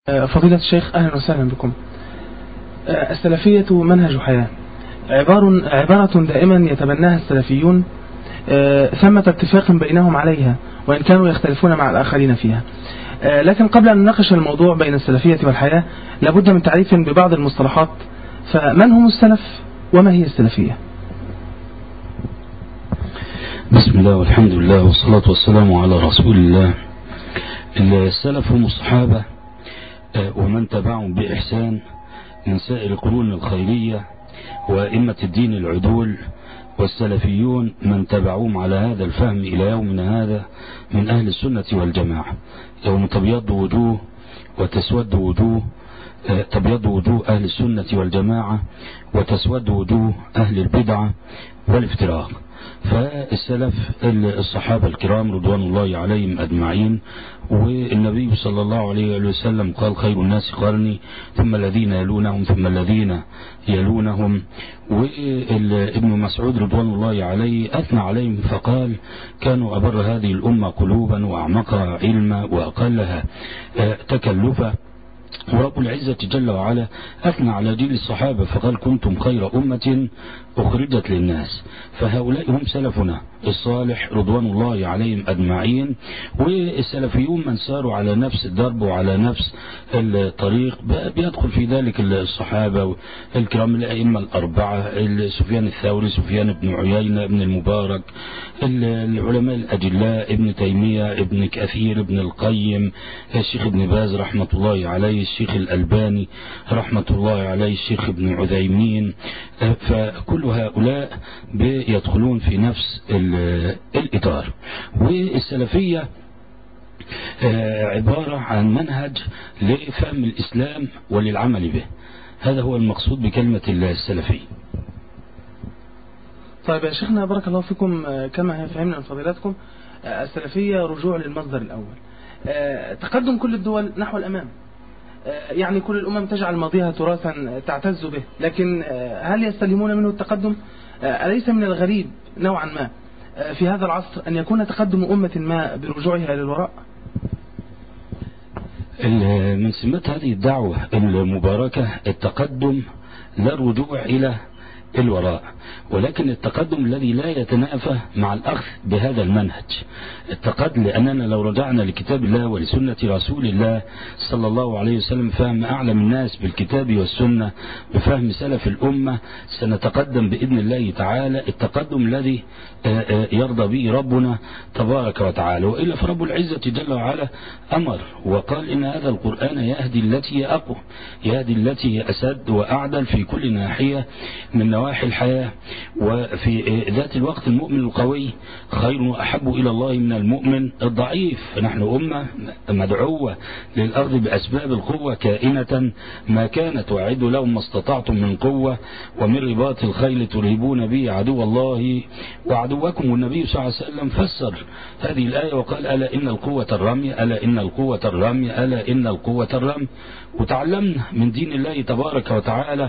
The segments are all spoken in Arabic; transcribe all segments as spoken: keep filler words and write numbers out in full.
فضيلة الشيخ، أهلا وسهلا بكم. السلفية منهج حياة، عبار عبارة دائما يتبناها السلفيون، ثمة اتفاق بينهم عليها وإن كانوا يختلفون مع الآخرين فيها. لكن قبل أن نناقش الموضوع بين السلفية والحياة لابد من تعريف ببعض المصطلحات. فمن هم السلف وما هي السلفية؟ بسم الله والحمد لله والصلاة والسلام على رسول الله. السلف هم الصحابة ومن تبعهم بإحسان من سائر القرون الخيرية وأئمة الدين العدول، والسلفيون من تبعوهم على هذا الفهم إلى يومنا هذا من أهل السنة والجماعة. يوم تبيض وجوه وتسود وجوه، تبيض وجوه أهل السنة والجماعة وتسود وجوه أهل البدعة والافتراق. فالسلف الصحابة الكرام رضوان الله عليهم أجمعين، والنبي صلى الله عليه وسلم قال: خير الناس قرني ثم الذين يلونهم ثم الذين يلونهم. وابن مسعود رضوان الله عليه أثنى عليهم فقال: كانوا أبر هذه الأمة قلوبا وأعمقها علما وأقلها تكلفا. ورب العزة جل وعلا أثنى على جيل الصحابة فقال: كنتم خير أمة أخرجت للناس. فهؤلاء هم سلفنا الصالح رضوان الله عليهم أجمعين. والسلفيون من ساروا على نفس الدرب وعلى نفس الطريق، بيدخل في ذلك الصحابة الكرام الأئمة الأربعة: سفيان الثوري، سفيان بن عيينة، ابن المبارك، العلماء الأجلاء، ابن تيمية، ابن كثير، ابن القيم، الشيخ ابن باز رحمة الله عليه، الشيخ الألباني رحمة الله عليه، الشيخ ابن عثيمين. فكل هؤلاء بيدخلون في نفس الإطار. والسلفية عبارة عن منهج لفهم الإسلام وللعمل به. هذا هو المقصود بكلمة السلفي. طيب يا شيخنا، بارك الله فيكم. كما فهمنا من فضيلتكم، السلفية رجوع للمصدر الأول، تقدم كل الدول نحو الأمام. يعني كل الأمم تجعل ماضيها تراثا تعتز به، لكن هل يستلهمون منه التقدم؟ أليس من الغريب نوعا ما في هذا العصر أن يكون تقدم أمة ما برجوعها للوراء؟ من سمات هذه الدعوة المباركة التقدم، لا الرجوع إلى الوراء، ولكن التقدم الذي لا يتنافى مع الأخذ بهذا المنهج. التقدم لأننا لو رجعنا لكتاب الله ولسنة رسول الله صلى الله عليه وسلم، فهم أعلم الناس بالكتاب والسنة بفهم سلف الأمة، سنتقدم بإذن الله تعالى التقدم الذي يرضى به ربنا تبارك وتعالى. وإلا فرب العزة جل وعلا أمر وقال: إن هذا القرآن يهدي التي هي أقوى، يهدي التي هي أسد وأعدل في كل ناحية من نواحي الحياة. وفي ذات الوقت المؤمن القوي خير وأحب إلى الله من المؤمن الضعيف. فنحن أمة مدعوة للأرض بأسباب القوة كائنة ما كانت، وأعدوا لهم ما استطعتم من قوة ومن رباط الخيل ترهبون به عدو الله وعدوكم. والنبي صلى الله عليه وسلم فسر هذه الآية وقال: ألا إن القوة الرمي، ألا إن القوة الرمي، ألا إن القوة الرمي. وتعلمنا من دين الله تبارك وتعالى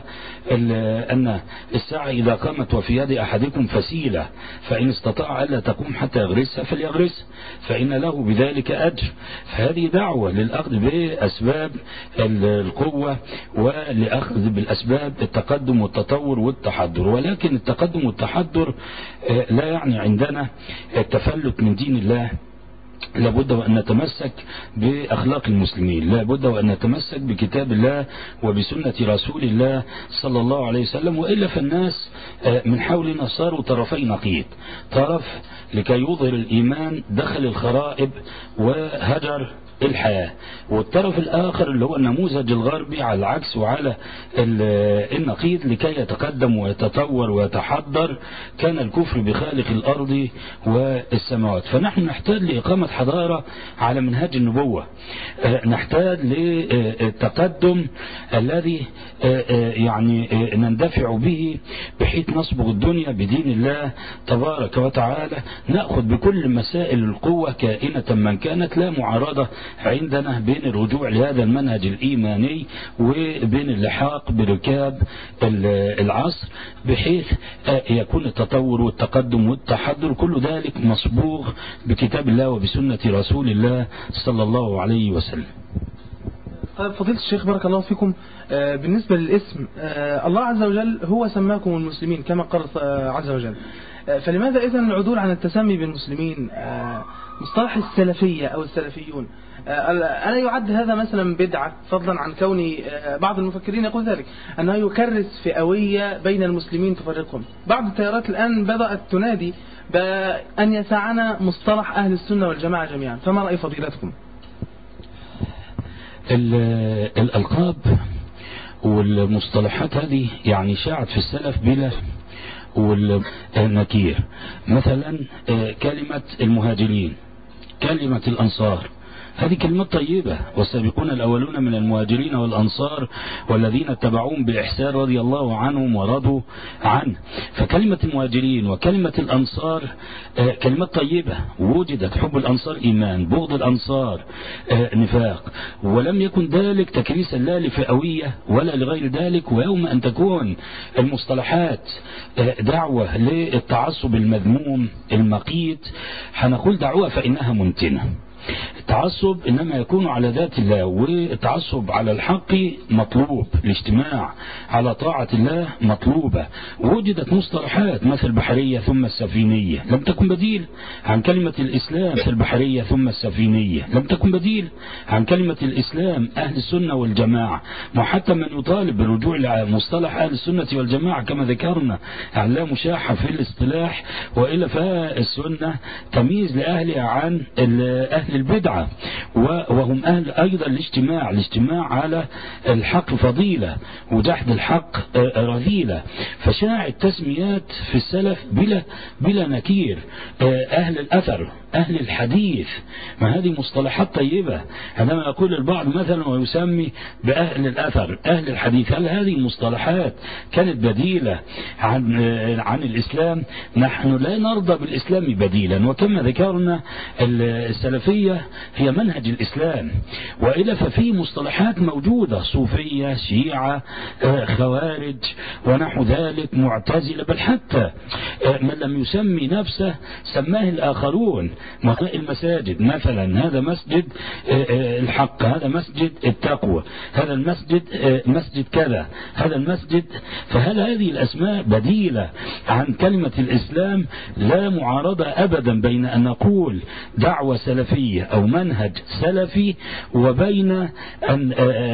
أن الساعة إذا قامت وفي يد أحدكم فسيلة، فإن استطاع ألا تقوم حتى يغرسها فليغرسها فإن له بذلك أجر. فهذه دعوة للأخذ بأسباب القوة ولأخذ بالأسباب التقدم والتطور والتحضر. ولكن التقدم والتحضر لا يعني عندنا التفلت من دين الله. لابد وأن نتمسك بأخلاق المسلمين، لابد وأن نتمسك بكتاب الله وبسنة رسول الله صلى الله عليه وسلم. وإلا فالناس من حولنا صاروا طرفي نقيض، طرف لكي يظهر الإيمان دخل الخرائب وهجر الحياة، والطرف الآخر اللي هو النموذج الغربي على العكس وعلى النقيض لكي يتقدم ويتطور ويتحضر. كان الكفر بخالق الأرض والسماوات. فنحن نحتاج لإقامة حضارة على منهاج النبوة، نحتاج للتقدم الذي يعني نندفع به بحيث نصبغ الدنيا بدين الله تبارك وتعالى، نأخذ بكل مسائل القوة كائنة من كانت، لا معارضة عندنا بين الرجوع لهذا المنهج الإيماني وبين اللحاق بركاب العصر، بحيث يكون التطور والتقدم والتحضر كل ذلك مصبوغ بكتاب الله وبسنة رسول الله صلى الله عليه وسلم. طيب فضيلة الشيخ بارك الله فيكم، آه بالنسبة للاسم، آه الله عز وجل هو سماكم المسلمين كما قال آه عز وجل، آه فلماذا إذن العدول عن التسمي بالمسلمين؟ آه مصطلح السلفية أو السلفيون، آه ألا يعد هذا مثلا بدعة، فضلا عن كون آه بعض المفكرين يقول ذلك أنه يكرس فئوية بين المسلمين تفرقهم؟ بعض التيارات الآن بدأت تنادي بأن يسعنا مصطلح أهل السنة والجماعة جميعا، فما رأي فضيلتكم؟ الألقاب والمصطلحات هذه يعني شاعت في السلف بلا والنكير. مثلا كلمة المهاجرين، كلمة الأنصار، هذه كلمات طيبة، والسابقون الأولون من المهاجرين والأنصار والذين اتبعوهم بإحسان رضي الله عنهم ورضوا عنه. فكلمة المهاجرين وكلمة الأنصار كلمات طيبة، وجدت حب الأنصار إيمان، بغض الأنصار نفاق، ولم يكن ذلك تكريسا لا لفئوية ولا لغير ذلك. ويوم أن تكون المصطلحات دعوة للتعصب المذموم المقيت، هنقول دعوة فإنها منتنة. التعصب إنما يكون على ذات الله، والتعصب على الحق مطلوب، الاجتماع على طاعة الله مطلوبة. وجدت مصطلحات مثل البحرية ثم السفينية لم تكن بديل عن كلمة الإسلام، مثل البحرية ثم السفينية لم تكن بديل عن كلمة الإسلام أهل السنة والجماعة. وحتى من يطالب بالرجوع لمصطلح أهل السنة والجماعة كما ذكرنا لا مشاحة في الاصطلاح، وإلا فالسنة تمييز لأهلها عن أهل البدعة، وهم أهل أيضا الاجتماع الاجتماع على الحق فضيلة وجحد الحق رذيلة. فشاع التسميات في السلف بلا بلا نكير، أهل الأثر، أهل الحديث، ما هذه مصطلحات طيبة. عندما يقول البعض مثلا ويسمي بأهل الأثر أهل الحديث، هل هذه المصطلحات كانت بديلة عن عن الإسلام؟ نحن لا نرضى بالإسلام بديلا، وكما ذكرنا السلفية هي منهج الإسلام، وإلا ففي مصطلحات موجودة، صوفية، شيعة، خوارج ونحو ذلك، معتزلة، بل حتى من لم يسمي نفسه سماه الآخرون. المساجد مثلا، هذا مسجد الحق، هذا مسجد التقوى، هذا المسجد مسجد كذا، هذا المسجد. فهل هذه الأسماء بديلة عن كلمة الإسلام؟ لا معارضة أبدا بين أن نقول دعوة سلفية أو منهج سلفي وبين أن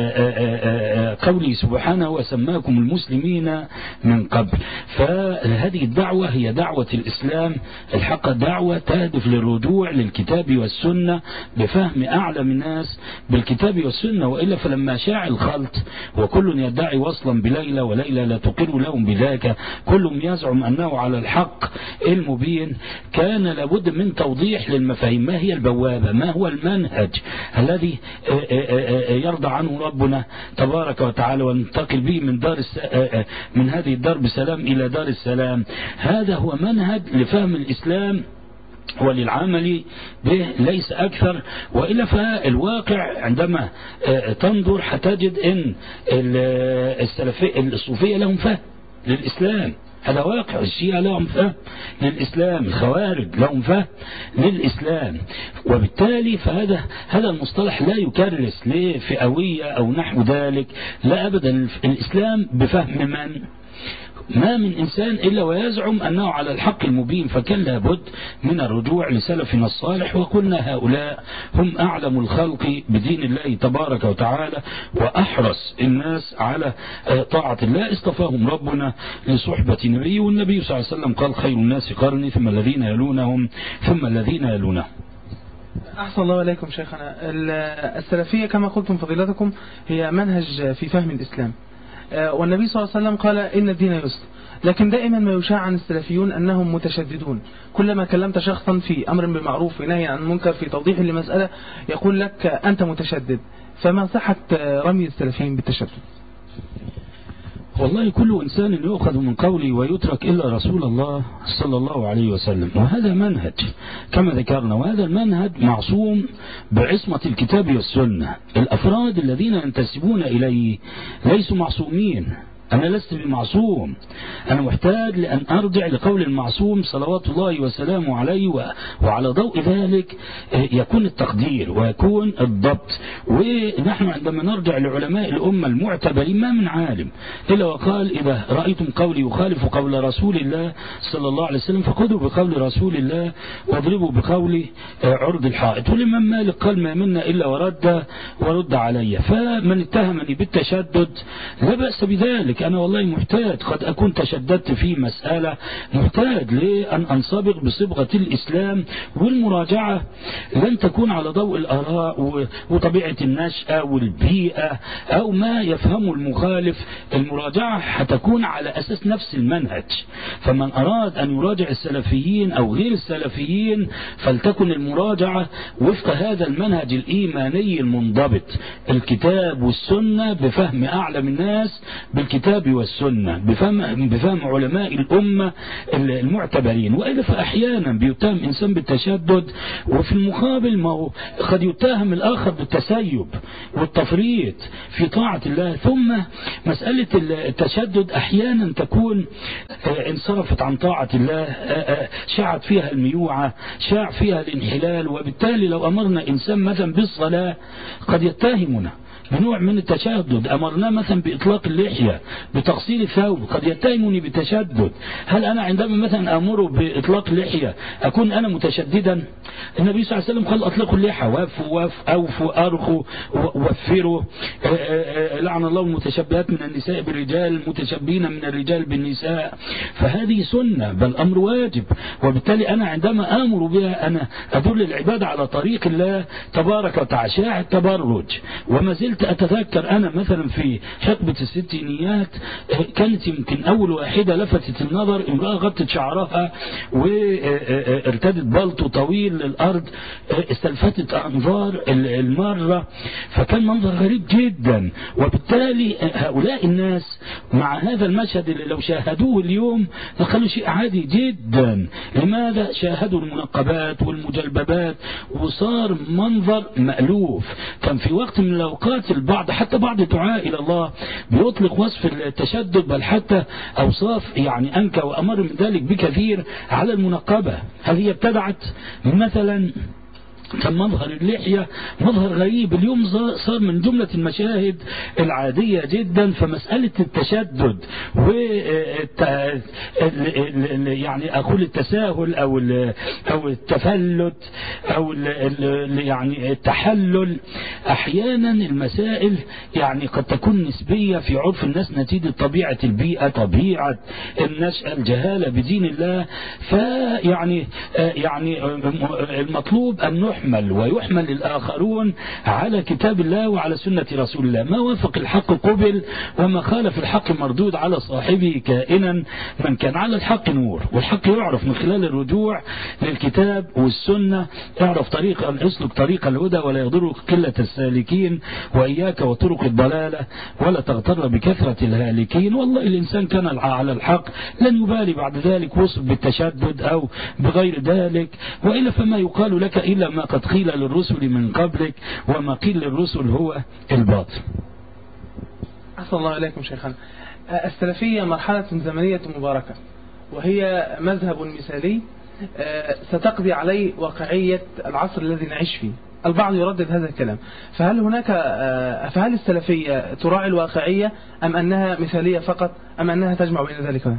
قوله سبحانه وسماكم المسلمين من قبل. فهذه الدعوة هي دعوة الإسلام الحق، دعوة تهدف للرجوع للكتاب والسنة بفهم أعلم الناس بالكتاب والسنة. وإلا فلما شاع الخلط وكل يدعي وصلا بليلى وليلى لا تقر لهم بذاك، كل يزعم أنه على الحق المبين، كان لابد من توضيح للمفاهيم. ما هي البوابة؟ ما هو المنهج الذي يرضى عنه ربنا تبارك وتعالى وننتقل به من دار الس... من هذه الدار بسلام إلى دار السلام؟ هذا هو منهج لفهم الإسلام وللعمل به، ليس أكثر. وإلا فالواقع عندما تنظر حتجد أن السلفية الصوفية لهم فهم للإسلام، هذا واقع. الشيعة لهم فهم للإسلام، الخوارج لهم فهم للإسلام. وبالتالي فهذا هذا المصطلح لا يكرس لفئوية أو نحو ذلك، لا أبدا. الإسلام بفهم من؟ ما من إنسان إلا ويزعم أنه على الحق المبين، فكان لابد من الرجوع لسلفنا الصالح. وقلنا هؤلاء هم أعلم الخلق بدين الله تبارك وتعالى وأحرص الناس على طاعة الله. اصطفاهم ربنا لصحبة نبيه، والنبي صلى الله عليه وسلم قال خير الناس قرني ثم الذين يلونهم ثم الذين يلونهم. أحسن الله إليكم شيخنا. السلفية كما قلتم فضيلتكم هي منهج في فهم الإسلام، والنبي صلى الله عليه وسلم قال إن الدين يسر. لكن دائما ما يشاع عن السلفيون أنهم متشددون، كلما كلمت شخصا في أمر بالمعروف ونهي عن المنكر في توضيح لمسألة يقول لك أنت متشدد. فما صحة رمي السلفيين بالتشدد؟ والله كل إنسان يؤخذ من قولي ويترك إلا رسول الله صلى الله عليه وسلم، وهذا منهج كما ذكرنا، وهذا المنهج معصوم بعصمة الكتاب والسنة. الأفراد الذين ينتسبون إليه ليسوا معصومين أنا لست بمعصوم، أنا محتاج لأن أرجع لقول المعصوم صلوات الله وسلامه عليه، وعلى ضوء ذلك يكون التقدير ويكون الضبط. ونحن عندما نرجع لعلماء الأمة المعتبرين ما من عالم إلا وقال إذا رأيتم قولي يخالف قول رسول الله صلى الله عليه وسلم فخذوا بقول رسول الله واضربوا بقول عرض الحائط. والإمام مالك قال ما منا إلا ورد ورد علي. فمن اتهمني بالتشدد لا بأس بذلك، أنا والله محتاج قد أكون تشددت في مسألة، محتاج لأن أنصبغ بصبغة الإسلام، والمراجعة لن تكون على ضوء الآراء وطبيعة النشأة والبيئة أو ما يفهمه المخالف. المراجعة هتكون على أساس نفس المنهج. فمن أراد أن يراجع السلفيين أو غير السلفيين فلتكن المراجعة وفق هذا المنهج الإيماني المنضبط، الكتاب والسنة، بفهم أعلم الناس بالكتاب والسنة، بفهم, بفهم علماء الأمة المعتبرين. وإلا فأحيانا بيتهم إنسان بالتشدد وفي المقابل ما هو قد يتهم الآخر بالتسيب والتفريط في طاعة الله. ثم مسألة التشدد أحيانا تكون انصرفت عن طاعة الله، شاعت فيها الميوعة، شاع فيها الانحلال، وبالتالي لو أمرنا إنسان مثلا بالصلاة قد يتهمنا بنوع من التشدد، أمرنا مثلا بإطلاق اللحية بتقصير الثوب قد يتهمني بالتشدد. هل أنا عندما مثلا أمره بإطلاق اللحية أكون أنا متشددا؟ النبي صلى الله عليه وسلم قال أطلقوا اللحى، وافوا أوفوا أرخوا وفروا، لعن الله المتشبهات من النساء بالرجال، المتشبهين من الرجال بالنساء. فهذه سنة بل أمر واجب، وبالتالي أنا عندما آمر بها أنا أدل العبادة على طريق الله تبارك وتعالى. شاع التبرج، وما زلت أتذكر أنا مثلا في حقبة الستينيات كانت يمكن أول واحدة لفتت النظر، امرأة غطت شعرها وارتدت بلطو طويل للأرض، استلفتت أنظار المارة، فكان منظر غريب جدا. وبالتالي هؤلاء الناس مع هذا المشهد اللي لو شاهدوه اليوم قالوا شيء عادي جدا. لماذا؟ شاهدوا المنقبات والمجلببات وصار منظر مألوف. كان في وقت من الأوقات البعض حتى بعض الدعاء إلى الله بيطلق وصف التشدد بل حتى أوصاف يعني أنكى وأمر من ذلك بكثير على المنقبة. هل هي ابتدعت مثلا؟ كان مظهر اللحية مظهر غريب، اليوم صار من جملة المشاهد العادية جدا. فمسألة التشدد و يعني أقول التساهل أو أو التفلت أو يعني التحلل، أحيانا المسائل يعني قد تكون نسبية في عرف الناس نتيجة طبيعة البيئة، طبيعة النشأة، الجهالة بدين الله. فيعني يعني المطلوب أن نحمل ويحمل الآخرون على كتاب الله وعلى سنة رسول الله. ما وافق الحق قبل وما خالف الحق مردود على صاحبه، كائنا من كان على الحق نور. والحق يعرف من خلال الرجوع للكتاب والسنة. اعرف طريقا اسلك طريق الهدى ولا يضرك قلة السالكين، وإياك وطرق الضلالة ولا تغتر بكثرة الهالكين. والله الإنسان كان على الحق لن يبالي بعد ذلك وصف بالتشدد أو بغير ذلك. وإلا فما يقال لك إلا ما قد قيل للرسل من قبلك، وما قيل للرسل هو الباطل. أحسن الله إليكم شيخنا. السلفية مرحلة زمنية مباركة، وهي مذهب مثالي ستقضي عليه واقعية العصر الذي نعيش فيه. البعض يردد هذا الكلام، فهل هناك فهل السلفية تراعي الواقعية أم أنها مثالية فقط أم أنها تجمع بين ذلك؟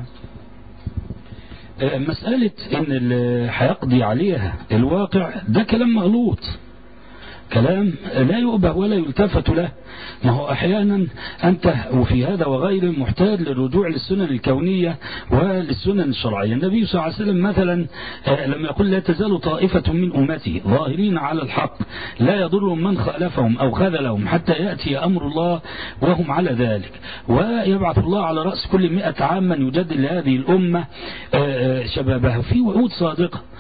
مسألة ان اللي هيقضي عليها الواقع ده كلام مغلوط، كلام لا يؤبه ولا يلتفت له. ما هو أحيانا أنت وفي هذا وغيره محتاج للرجوع للسنن الكونية وللسنن الشرعية. النبي صلى الله عليه وسلم مثلا لما يقول لا تزال طائفة من أمتي ظاهرين على الحق لا يضرهم من خالفهم أو خذلهم حتى يأتي أمر الله وهم على ذلك، ويبعث الله على رأس كل مئة عام من يجدد لهذه الأمة شبابها. في وعود صادقة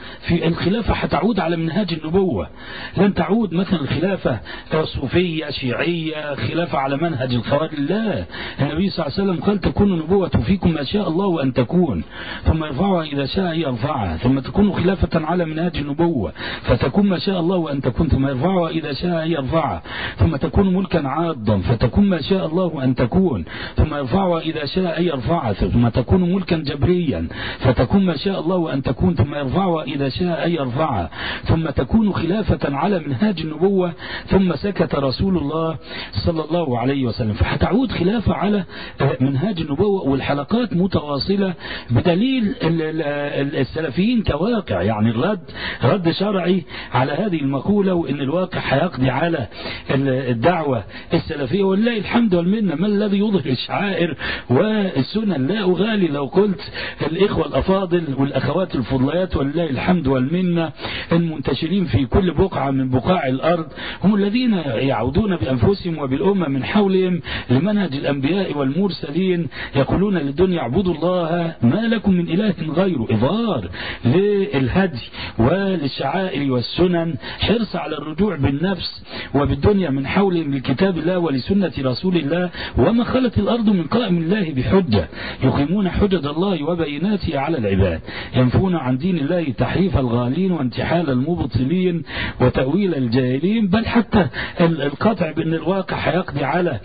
في الخلافة هتعود على منهاج النبوة، لن تعود مثلا الخلافة صوفية شيعية خلافة على منهج الخوارج. لا، النبي صلى الله عليه وسلم قال تكون نبوة فيكم ما شاء الله أن تكون، ثم يرفعها إذا شاء يرفعها، ثم تكون خلافة على منهاج النبوة فتكون ما شاء الله أن تكون، ثم يرفعها إذا شاء يرفعها، ثم تكون ملكا عاضا فتكون ما شاء الله أن تكون، ثم يرفعها إذا شاء يرفعها، ثم تكون ملكا جبريا فتكون ما شاء الله أن تكون، ثم يرفعها إذا شاء يرفعها، ثم تكون خلافة على منهاج النبوة. ثم سكت رسول الله صلى الله عليه وسلم، فهتعود خلافة على منهاج النبوة. والحلقات متواصلة بدليل السلفيين كواقع، يعني الرد رد شرعي على هذه المقولة، وإن الواقع هيقضي على الدعوة السلفية. ولله الحمد والمنة. ما الذي يظهر الشعائر والسنن؟ لا أغالي لو قلت الإخوة الأفاضل والأخوات الفضليات ولله الحمد والمنة المنتشرين في كل بقعة من بقاع الأرض هم الذين يعودون بأنفسهم وبالأمة من حولهم لمنهج الأنبياء والمرسلين، يقولون للدنيا اعبدوا الله ما لكم من إله غيره، إظهار للهدي وللشعائر والسنن، حرص على الرجوع بالنفس وبالدنيا من حولهم لكتاب الله ولسنة رسول الله. وما خلت الأرض من قائم الله بحجة، يقيمون حجج الله وبيناته على العباد، ينفون عن دين الله تحريف الغالين وانتحال المبطلين وتأويل الجاهلين. بل حتى القطع بأن الواقع هيقضي على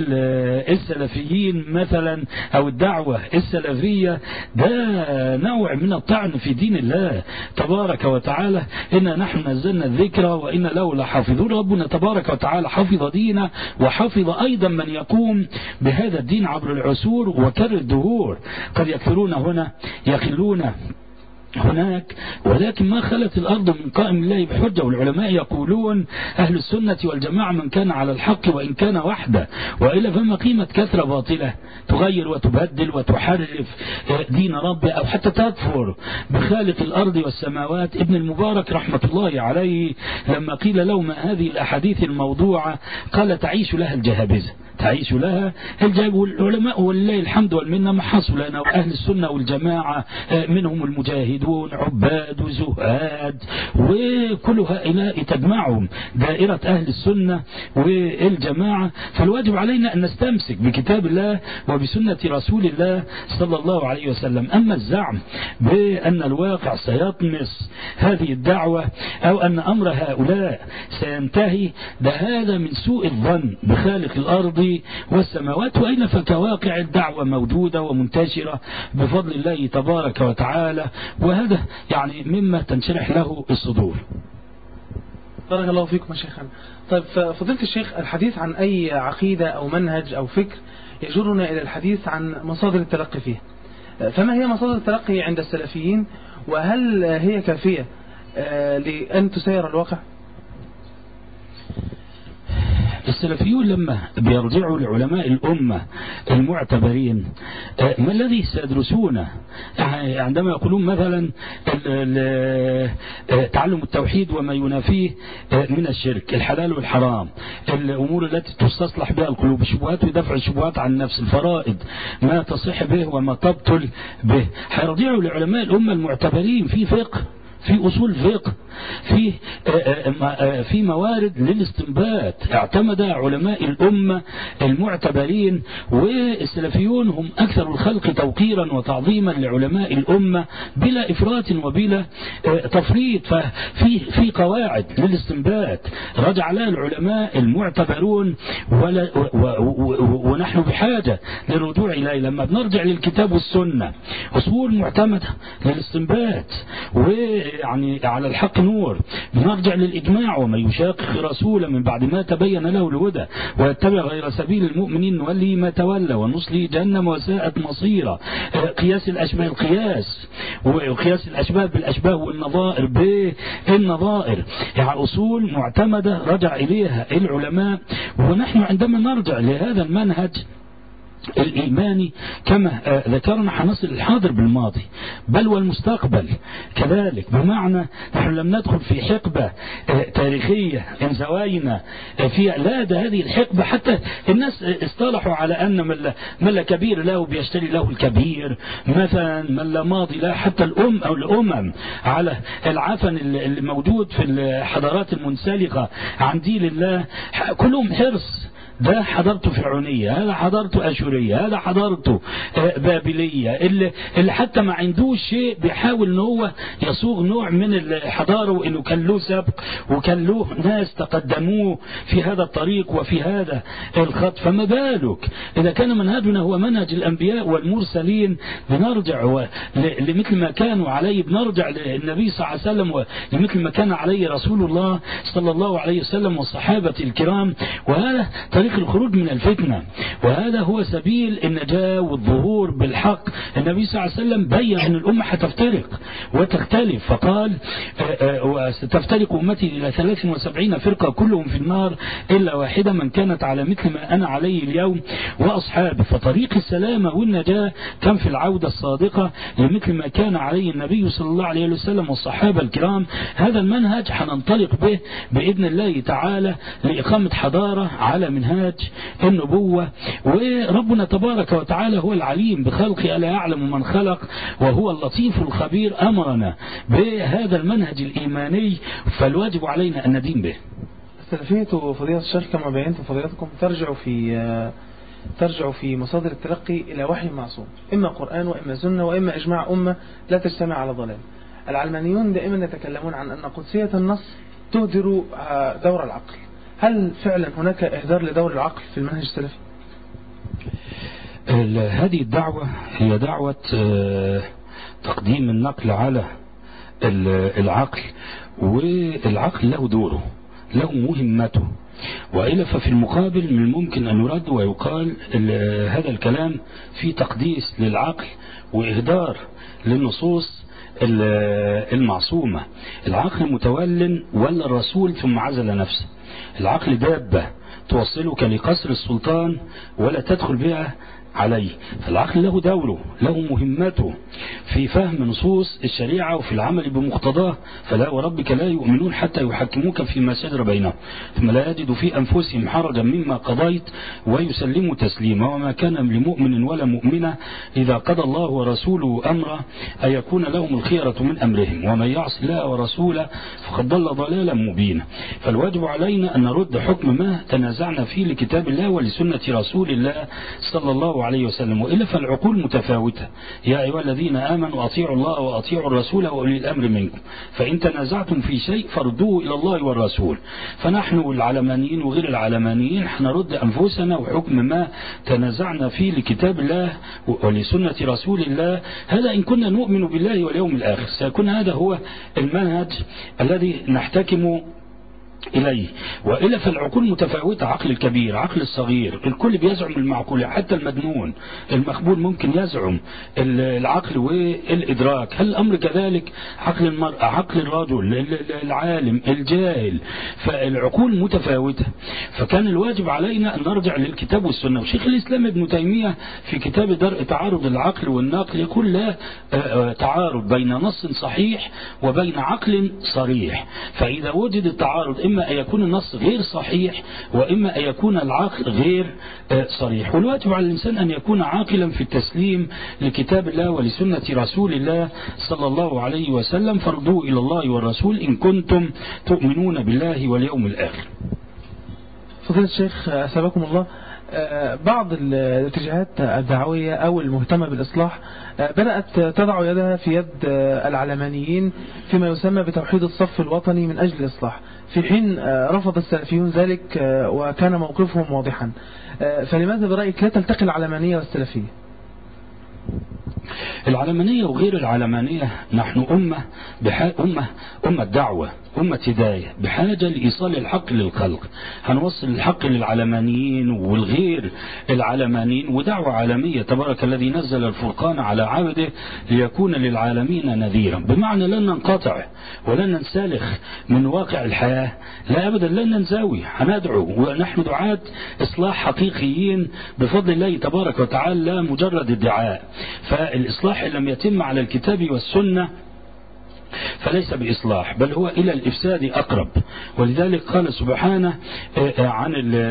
السلفيين مثلا أو الدعوة السلفية، ده نوع من الطعن في دين الله تبارك وتعالى. إنا نحن نزلنا الذكر وإنا له لحافظون. ربنا تبارك وتعالى حفظ دينه وحفظ أيضا من يقوم بهذا الدين عبر العصور وكر الدهور. قد يكثرون هنا يخلون هناك، ولكن ما خلت الأرض من قائم الله بحجة. والعلماء يقولون أهل السنة والجماعة من كان على الحق وإن كان وحده، وإلا فما قيمة كثرة باطلة تغير وتبدل وتحرف دين ربه أو حتى تكفر بخالق الأرض والسماوات. ابن المبارك رحمة الله عليه لما قيل له ما هذه الأحاديث الموضوعة قال تعيش لها الجهابزة، تعيش لها الجهاب. والعلماء ولله الحمد والمنة محصوا لنا أهل السنة والجماعة منهم المجاهدون عباد وزهاد وكل هؤلاء تجمعهم دائرة أهل السنة والجماعة. فالواجب علينا أن نستمسك بكتاب الله وبسنة رسول الله صلى الله عليه وسلم. أما الزعم بأن الواقع سيطمس هذه الدعوة أو أن أمر هؤلاء سينتهي، ده هذا من سوء الظن بخالق الأرض والسماوات. وإلا فكواقع الدعوة موجودة ومنتشرة بفضل الله تبارك وتعالى، وهذا يعني مما تنشرح له الصدور. بارك الله فيكم يا شيخنا. طيب فضيلة الشيخ، الحديث عن أي عقيدة أو منهج أو فكر يجرنا إلى الحديث عن مصادر التلقي فيه. فما هي مصادر التلقي عند السلفيين، وهل هي كافية لأن تسير الواقع؟ السلفيون لما بيرجعوا لعلماء الأمة المعتبرين ما الذي سيدرسونه؟ عندما يقولون مثلا تعلم التوحيد وما ينافيه من الشرك، الحلال والحرام، الأمور التي تستصلح بها القلوب، الشبهات ودفع الشبهات عن النفس، الفرائض ما تصح به وما تبطل به، هيرجعوا لعلماء الأمة المعتبرين في فقه، في أصول فقه، في في موارد للاستنباط اعتمد علماء الأمة المعتبرين. والسلفيون هم أكثر الخلق توقيرا وتعظيما لعلماء الأمة بلا إفراط وبلا تفريط. ففي في قواعد للاستنباط رجع لها العلماء المعتبرون، ونحن بحاجة للرجوع إليه. لما بنرجع للكتاب والسنة أصول معتمدة للاستنباط ويعني على الحق نور، بنرجع للإجماع ومن يشاقق رسوله من بعد ما تبين له الهدى ويتبع غير سبيل المؤمنين نوليه ما تولى ونصلي جهنم وساءت مصيرا. قياس الأشباه، القياس وقياس الأشباه بالأشباه والنظائر بالنظائر، يعني أصول معتمدة رجع إليها العلماء. ونحن عندما نرجع لهذا المنهج الإيماني كما ذكرنا حنصل الحاضر بالماضي بل والمستقبل كذلك، بمعنى نحن لم ندخل في حقبة تاريخية انزوينا فيها، لا، ده هذه الحقبة حتى الناس اصطلحوا على أن من لا كبير له بيشتري له الكبير مثلا، من لا ماضي له، حتى الأم أو الأمم على العفن اللي موجود في الحضارات المنسلقة عن دين الله كلهم حرص. ده حضارته فرعونية، هذا حضارته أشورية، هذا حضارته بابلية، اللي, اللي حتى ما عندوش شيء بيحاول ان هو يصوغ نوع من الحضارة، وانه كان له سبق وكان له ناس تقدموه في هذا الطريق وفي هذا الخط. فما بالك إذا كان منهجنا هو منهج الأنبياء والمرسلين، بنرجع لمثل ما كانوا عليه، بنرجع للنبي صلى الله عليه وسلم لمثل ما كان عليه رسول الله صلى الله عليه وسلم والصحابة الكرام، وهذا طريق الخروج من الفتنة، وهذا هو سبيل النجاة والظهور بالحق. النبي صلى الله عليه وسلم بيّن أن الأمة هتفترق وتختلف، فقال وستفترق أمتي إلى ثلاث وسبعين فرقة كلهم في النار إلا واحدة من كانت على مثل ما أنا عليه اليوم وأصحابي. فطريق السلامة والنجاة كان في العودة الصادقة لمثل ما كان عليه النبي صلى الله عليه وسلم والصحابة الكرام. هذا المنهج هننطلق به بإذن الله تعالى لإقامة حضارة على منهاج النبوة. وربنا تبارك وتعالى هو العليم بخلقه، ألا يعلم من خلق وهو اللطيف الخبير، أمرنا بهذا المنهج الإيماني، فالواجب علينا أن ندين به. السلفية فضيلة الشيخ كما بينتم فضيلتكم ترجع في ترجع في مصادر التلقي إلى وحي معصوم، إما قرآن وإما سنة وإما إجماع أمة لا تجتمع على ضلال. العلمانيون دائما يتكلمون عن أن قدسية النص تهدر دور العقل. هل فعلا هناك إهدار لدور العقل في المنهج السلفي؟ هذه الدعوة هي دعوة تقديم النقل على العقل، والعقل له دوره، له مهمته، وإلا ففي المقابل من الممكن أن يرد ويقال هذا الكلام في تقديس للعقل وإهدار للنصوص المعصومة. العقل متول ولا الرسول ثم عزل نفسه. العقل دابة توصلك لقصر السلطان ولا تدخل بها عليه. فالعقل له دوره، له مهمته في فهم نصوص الشريعة وفي العمل بمقتضاه. فلا وربك لا يؤمنون حتى يحكموك فيما شجر بينهم ثم لا يجدوا في أنفسهم حرجا مما قضيت ويسلموا تسليما. وما كان لمؤمن ولا مؤمنة إذا قضى الله ورسوله أمرا أن يكون لهم الخيرة من أمرهم ومن يعص الله ورسوله فقد ضل ضلالا مبينا. فالواجب علينا أن نرد حكم ما تنازعنا فيه لكتاب الله ولسنة رسول الله صلى الله عليه وسلم، وإلا فالعقول متفاوتة. يا أيها الذين آمنوا أطيعوا الله وأطيعوا الرسول وأولي الأمر منكم فإن تنازعتم في شيء فردوه إلى الله والرسول. فنحن العلمانيين وغير العلمانيين نرد أنفسنا وحكم ما تنازعنا فيه لكتاب الله ولسنة رسول الله. هذا إن كنا نؤمن بالله واليوم الآخر، سيكون هذا هو المنهج الذي نحتكم إليه. وإلا فالعقول متفاوتة، عقل الكبير، عقل الصغير، الكل بيزعم المعقول، حتى المجنون المخبول ممكن يزعم العقل والإدراك. هل الأمر كذلك عقل المرأة، عقل الرجل، العالم، الجاهل؟ فالعقول متفاوتة. فكان الواجب علينا أن نرجع للكتاب والسنة. وشيخ الإسلام ابن تيمية في كتاب درء تعارض العقل والنقل يقول لا تعارض بين نص صحيح وبين عقل صريح. فإذا وجد التعارض إما أن يكون النص غير صحيح وإما أن يكون العقل غير صريح. والواجب على الإنسان أن يكون عاقلا في التسليم لكتاب الله ولسنة رسول الله صلى الله عليه وسلم. فردوا إلى الله والرسول إن كنتم تؤمنون بالله واليوم الآخر. فضيلة الشيخ أسابكم الله، بعض الاتجاهات الدعوية أو المهتمة بالإصلاح بدأت تضع يدها في يد العلمانيين فيما يسمى بتوحيد الصف الوطني من أجل الإصلاح، في حين رفض السلفيون ذلك وكان موقفهم واضحا. فلماذا برأيك لا تلتقي العلمانية والسلفية؟ العلمانية وغير العلمانية نحن أمة بحال أمة أمة دعوة أمة هداية بحاجة لإيصال الحق للخلق. هنوصل الحق للعلمانيين والغير العلمانيين، ودعوة عالمية. تبارك الذي نزل الفرقان على عبده ليكون للعالمين نذيرا، بمعنى لن ننقطع ولن ننسلخ من واقع الحياة، لا أبدا، لن ننزوي. هندعو ونحن دعاة إصلاح حقيقيين بفضل الله تبارك وتعالى، لا مجرد ادعاء. فالإصلاح إن لم يتم على الكتاب والسنة فليس بإصلاح، بل هو إلى الإفساد أقرب. ولذلك قال سبحانه عن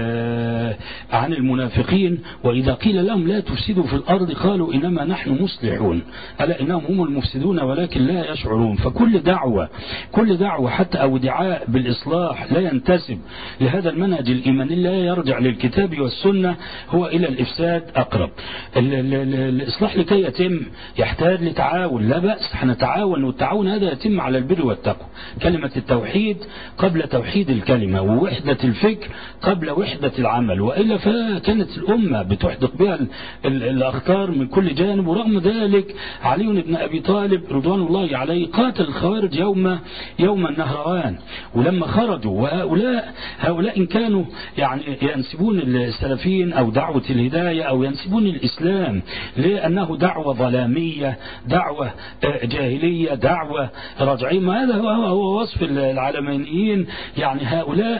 عن المنافقين: وإذا قيل لهم لا تفسدوا في الأرض قالوا إنما نحن مصلحون ألا إنهم هم المفسدون ولكن لا يشعرون. فكل دعوة كل دعوة حتى أو دعاء بالإصلاح لا ينتسب لهذا المنهج الإيماني، لا يرجع للكتاب والسنة، هو إلى الإفساد أقرب. الإصلاح لكي يتم يحتاج لتعاون، لا بأس، هنتعاون، والتعاون هذا يتم على البر والتقوى. كلمة التوحيد قبل توحيد الكلمة، ووحدة الفكر قبل وحدة العمل، وإلا فكانت الأمة بتحدق بها الأخطار من كل جانب. ورغم ذلك علي بن أبي طالب رضوان الله عليه قاتل الخوارج يوم يوم النهروان. ولما خرجوا، وهؤلاء هؤلاء إن كانوا يعني ينسبون السلفيين أو دعوة الهداية أو ينسبون الإسلام لأنه دعوة ظلامية، دعوة جاهلية، دعوة رجعية، ما هذا هو, هو وصف العلمانيين. يعني هؤلاء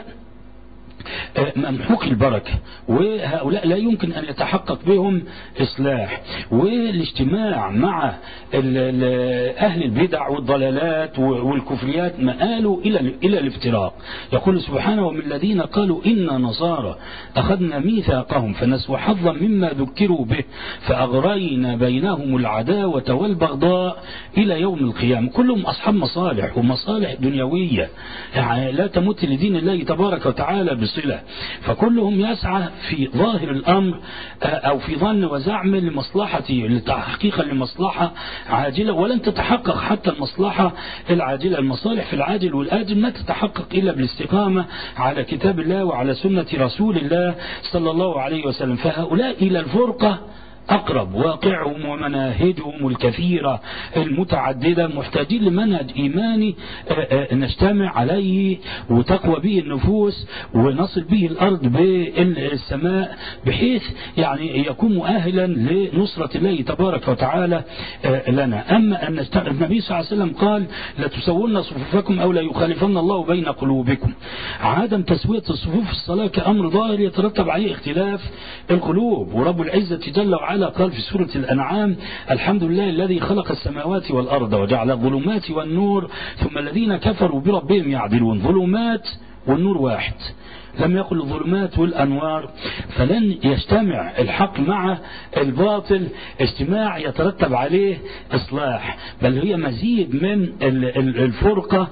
ممحوق البركة، وهؤلاء لا يمكن أن يتحقق بهم إصلاح. والاجتماع مع أهل البدع والضلالات والكفريات مآلوا إلى إلى الافتراق. يقول سبحانه: ومن الذين قالوا إنا نصارى أخذنا ميثاقهم فنسوا حظا مما ذكروا به فأغرينا بينهم العداوة والبغضاء إلى يوم القيامة. كلهم أصحاب مصالح ومصالح دنيوية، يعني لا تمت لدين الله تبارك وتعالى بصلة. فكلهم يسعى في ظاهر الأمر أو في ظن وزعم لمصلحته، لتحقيقا لمصلحة عاجلة، ولن تتحقق حتى المصلحة العاجلة. المصالح في العاجل والآجل ما تتحقق إلا بالاستقامة على كتاب الله وعلى سنة رسول الله صلى الله عليه وسلم. فهؤلاء إلى الفرقة أقرب، واقعهم ومناهجهم الكثيرة المتعددة محتاجين لمنهج إيماني نجتمع عليه وتقوى به النفوس ونصل به الأرض بالسماء، بحيث يعني يكون مؤهلا لنصرة الله تبارك وتعالى لنا. أما أن النبي صلى الله عليه وسلم قال: لتسوون صفوفكم أو لا يخالفن الله بين قلوبكم. عدم تسوية الصفوف في الصلاة كأمر ظاهر يترتب عليه اختلاف القلوب. ورب العزة جل وعلا قال في سورة الأنعام: الحمد لله الذي خلق السماوات والأرض وجعل الظلمات والنور ثم الذين كفروا بربهم يعدلون. ظلمات والنور واحد، لم يقل الظلمات والأنوار. فلن يجتمع الحق مع الباطل اجتماع يترتب عليه إصلاح، بل هي مزيد من الفرقة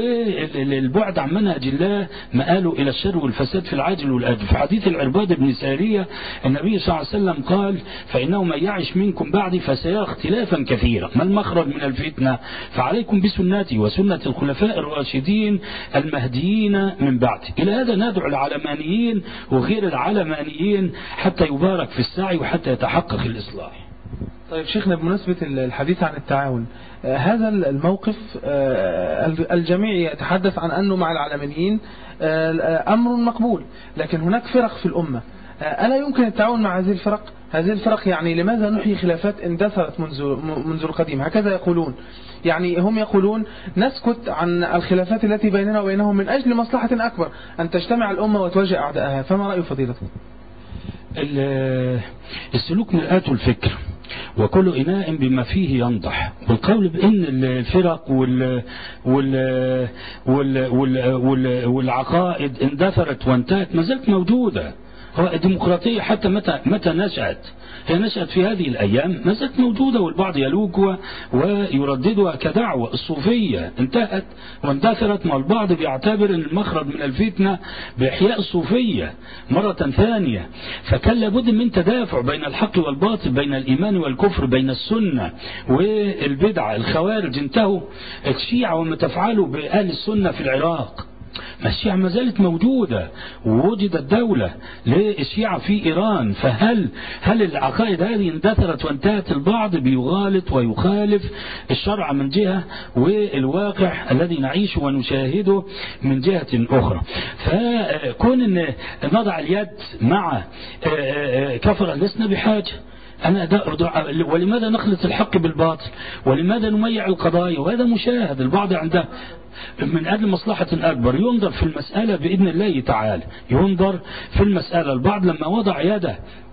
والبعد عن منهج الله، مآله إلى الشر والفساد في العاجل والآجل. في حديث العرباض بن سارية النبي صلى الله عليه وسلم قال: فإنه من يعش منكم بعدي فسيرى اختلافا كثيرا، ما المخرج من الفتنة؟ فعليكم بسنتي وسنة الخلفاء الراشدين المهديين من بعد. إلى هذا ندعو العلمانيين وغير العلمانيين حتى يبارك في السعي وحتى يتحقق الإصلاح. طيب شيخنا، بمناسبة الحديث عن التعاون، هذا الموقف الجميع يتحدث عن أنه مع العلمانيين أمر مقبول، لكن هناك فرق في الأمة، ألا يمكن التعاون مع هذه الفرق؟ هذه الفرق يعني لماذا نحيي خلافات اندثرت منذ منذ القديم؟ هكذا يقولون. يعني هم يقولون نسكت عن الخلافات التي بيننا وبينهم من أجل مصلحة أكبر، أن تجتمع الأمة وتواجه أعدائها. فما رأي فضيلتكم؟ السلوك مرآة الفكر، وكل إناء بما فيه ينضح. والقول بأن الفرق وال وال وال وال والعقائد اندثرت وانتهت ما زالت موجودة. هو الديمقراطية حتى متى متى نشأت؟ هي نشأت في هذه الأيام، ما زالت موجودة، والبعض يلوكها ويرددها كدعوة. الصوفية انتهت واندثرت، ما البعض بيعتبر أن المخرج من الفتنة بإحياء الصوفية مرة ثانية. فكان لابد من تدافع بين الحق والباطل، بين الإيمان والكفر، بين السنة والبدعة. الخوارج انتهوا، الشيعة وما تفعلوا بأهل السنة في العراق ما الشيعة ما زالت موجودة ووجدت دولة للشيعة في إيران. فهل هل العقائد هذه اندثرت وانتهت؟ البعض بيغالط ويخالف الشرع من جهة والواقع الذي نعيشه ونشاهده من جهة أخرى. فكون أن نضع اليد مع كفر لسنا بحاجة. أنا ولماذا نخلط الحق بالباطل؟ ولماذا نميع القضايا؟ وهذا مشاهد. البعض عنده من أجل مصلحة أكبر ينظر في المسألة بإذن الله تعالى، ينظر في المسألة. البعض لما وضع يده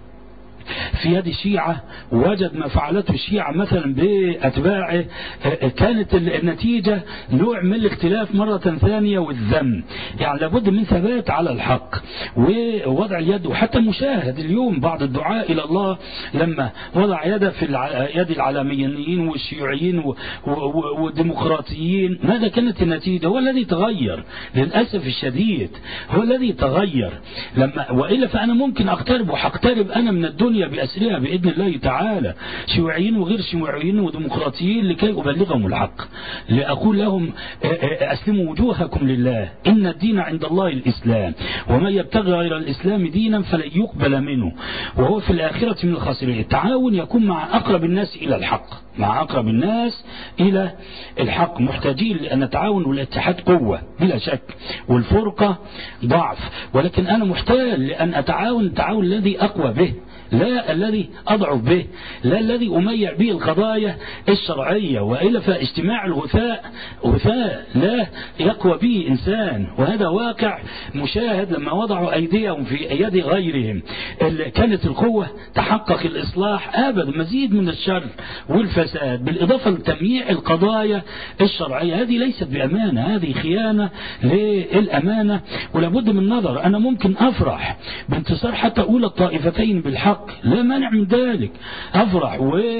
في يد الشيعة وجد ما فعلته الشيعة مثلا بأتباعه، كانت النتيجة نوع من الاختلاف مرة ثانية والذم. يعني لابد من ثبات على الحق ووضع اليد. وحتى مشاهد اليوم بعض الدعاء إلى الله لما وضع يده في يد العلمانيين والشيوعيين والديمقراطيين، ماذا كانت النتيجة؟ هو الذي تغير للأسف الشديد، هو الذي تغير. لما وإلا فأنا ممكن أقترب وحقترب أنا من الدنيا بأسرها بإذن الله تعالى، شيوعيين وغير شيوعيين وديمقراطيين، لكي أبلغهم الحق، لأقول لهم أسلموا وجوهكم لله، إن الدين عند الله الإسلام، ومن يبتغي غير الإسلام دينا فلن يقبل منه وهو في الآخرة من الخاسرين. التعاون يكون مع أقرب الناس إلى الحق، مع أقرب الناس إلى الحق. محتاجين لأن التعاون والاتحاد قوة بلا شك، والفرقة ضعف، ولكن أنا محتاج لأن أتعاون التعاون الذي أقوى به، لا الذي أضعف به، لا الذي أميع به القضايا الشرعية. وإلا فاجتماع الغثاء غثاء لا يقوى به إنسان، وهذا واقع مشاهد. لما وضعوا أيديهم في أيدي غيرهم كانت القوة، تحقق الإصلاح أبدا، مزيد من الشر والفساد، بالإضافة لتمييع القضايا الشرعية. هذه ليست بأمانة، هذه خيانة للأمانة، ولابد من نظر. أنا ممكن أفرح بانتصار حتى أولى الطائفتين بالحق، لا مانع من ذلك، أفرح.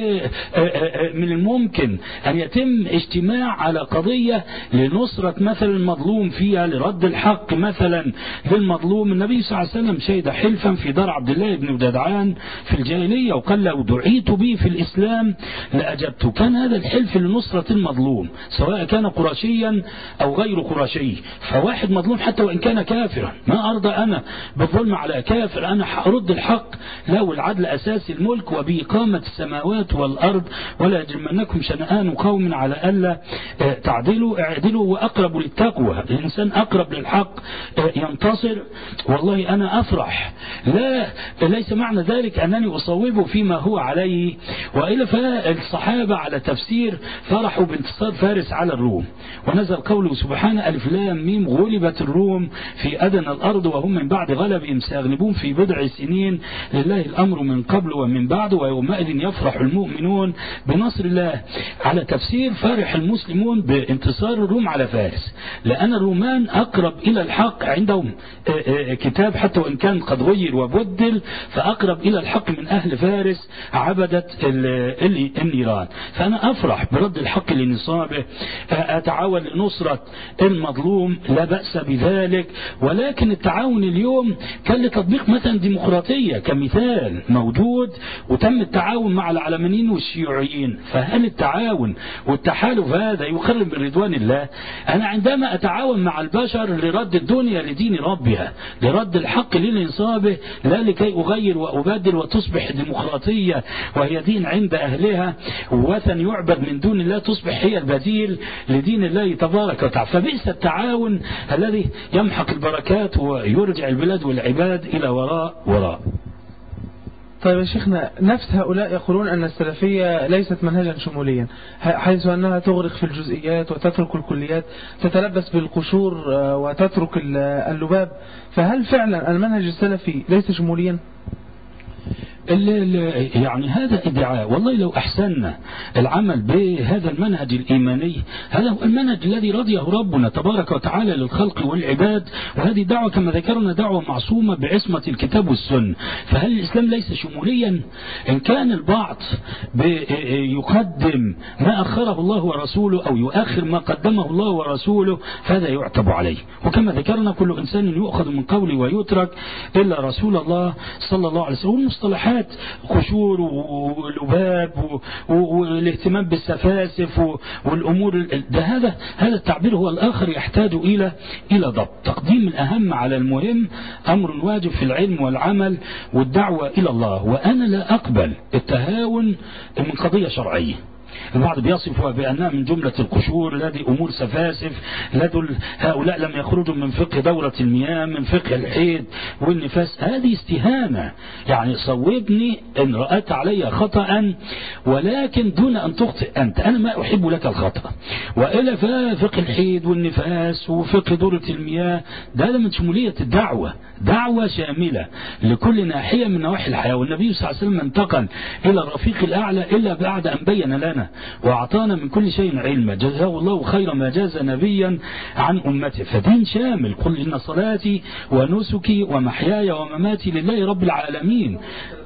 ومن الممكن أن يتم اجتماع على قضية لنصرة مثلا المظلوم فيها، لرد الحق مثلا للمظلوم. النبي صلى الله عليه وسلم شهد حلفا في دار عبد الله بن جدعان في الجاهلية وقال لو دعيت به في الإسلام لأجبت. كان هذا الحلف لنصرة المظلوم سواء كان قرشيا أو غير قرشي. فواحد مظلوم حتى وإن كان كافرا، ما أرضى أنا بالظلم على كافر، أنا أرد الحق له. العدل أساس الملك وبإقامة السماوات والأرض، ولا يجرمنكم شنآن قوم على ألا تعدلوا اعدلوا وأقرب للتقوى. الإنسان أقرب للحق ينتصر. والله أنا أفرح، لا ليس معنى ذلك أنني أصوبه فيما هو عليه. وإلا فالصحابة على تفسير فرحوا بانتصار فارس على الروم، ونزل قوله سبحانه ألف لام ميم غلبت الروم في أدنى الأرض وهم من بعد غلبهم سيغلبون في بضع سنين لله الأمر من قبل ومن بعد ويومئذ يفرح المؤمنون بنصر الله. على تفسير فرح المسلمون بانتصار الروم على فارس، لأن الرومان أقرب إلى الحق، عندهم كتاب حتى وإن كان قد غير وبدل، فأقرب إلى الحق من أهل فارس عبدة النيران. فأنا أفرح برد الحق لنصابه، أتعاون لنصرة المظلوم، لا بأس بذلك. ولكن التعاون اليوم كان لتطبيق مثلا ديمقراطية كمثال موجود، وتم التعاون مع العلمانيين والشيوعيين. فهل التعاون والتحالف هذا يخرب من رضوان الله؟ أنا عندما أتعاون مع البشر لرد الدنيا لدين ربها، لرد الحق لنصابه، لا لكي أغير وأبدل وتصبح ديمقراطية وهي دين عند أهلها وثن يعبد من دون الله، تصبح هي البديل لدين الله تبارك وتعالى. فبئس التعاون الذي يمحق البركات ويرجع البلاد والعباد إلى وراء وراء. طيب يا شيخنا، نفس هؤلاء يقولون أن السلفية ليست منهجا شموليا، حيث أنها تغرق في الجزئيات وتترك الكليات، تتلبس بالقشور وتترك اللباب. فهل فعلا المنهج السلفي ليس شموليا؟ يعني هذا ادعاء. والله لو أحسننا العمل بهذا المنهج الإيماني، هذا هو المنهج الذي رضيه ربنا تبارك وتعالى للخلق والعباد. وهذه دعوة كما ذكرنا دعوة معصومة بعصمة الكتاب والسنة. فهل الإسلام ليس شموليا؟ إن كان البعض يقدم ما أخره الله ورسوله أو يؤخر ما قدمه الله ورسوله فهذا يعتب عليه. وكما ذكرنا كل إنسان يؤخذ من قوله ويترك إلا رسول الله صلى الله عليه وسلم. المصطلحات مساحات قشور ولباب والاهتمام بالسفاسف والأمور ده، هذا هذا التعبير هو الآخر يحتاج إلى إلى ضبط. تقديم الأهم على المهم أمر واجب في العلم والعمل والدعوة إلى الله، وأنا لا أقبل التهاون من قضية شرعية. البعض بيصفها بأنها من جملة القشور، الذي أمور سفاسف، لدل هؤلاء لم يخرجوا من فقه دورة المياه، من فقه الحيض والنفاس. هذه استهانة، يعني صوبني إن رأت علي خطأ ولكن دون أن تخطئ أنت، أنا ما أحب لك الخطأ. وإلا ففقه الحيض والنفاس وفقه دورة المياه ده من شمولية الدعوة، دعوة شاملة لكل ناحية من نواحي الحياة. والنبي صلى الله عليه وسلم انتقل إلى الرفيق الأعلى إلا بعد أن بين لنا وأعطانا من كل شيء علما، جزاه الله خير ما جاز نبيا عن أمته. فدين شامل، قل إن صلاتي ونسكي ومحياي ومماتي لله رب العالمين.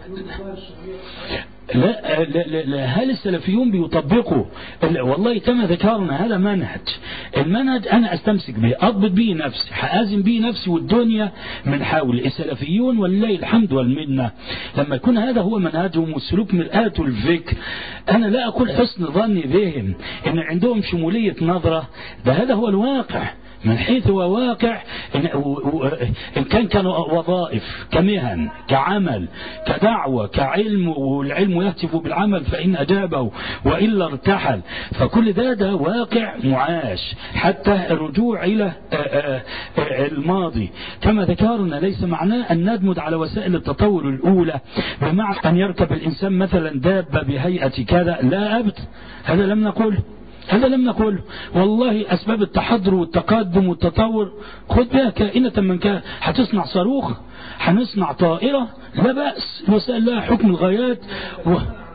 لا, لا, لا, لا هل السلفيون بيطبقوا؟ والله كما ذكرنا هذا منهج، المنهج أنا أستمسك به، أضبط به نفسي، حأزم به نفسي والدنيا من حول. السلفيون ولله الحمد والمنة لما يكون هذا هو منهجهم والسلوك مرآة الفكر، أنا لا أقول حسن ظني بهم إن عندهم شمولية نظرة، ده هذا هو الواقع من حيث هو واقع. إن كان كانوا وظائف كمهن كعمل كدعوة كعلم، والعلم يهتف بالعمل فإن أجابه وإلا ارتحل، فكل ده ده واقع معاش. حتى الرجوع إلى الماضي كما ذكرنا ليس معناه أن ندمد على وسائل التطور الأولى، بمعنى أن يركب الإنسان مثلا دابة بهيئة كذا، لا أبد، هذا لم نقول هذا لم نقول. والله أسباب التحضر والتقدم والتطور خد بها كائنة من كان. هتصنع صاروخ، هنصنع طائرة، لا بأس، وسائل لها حكم الغايات و...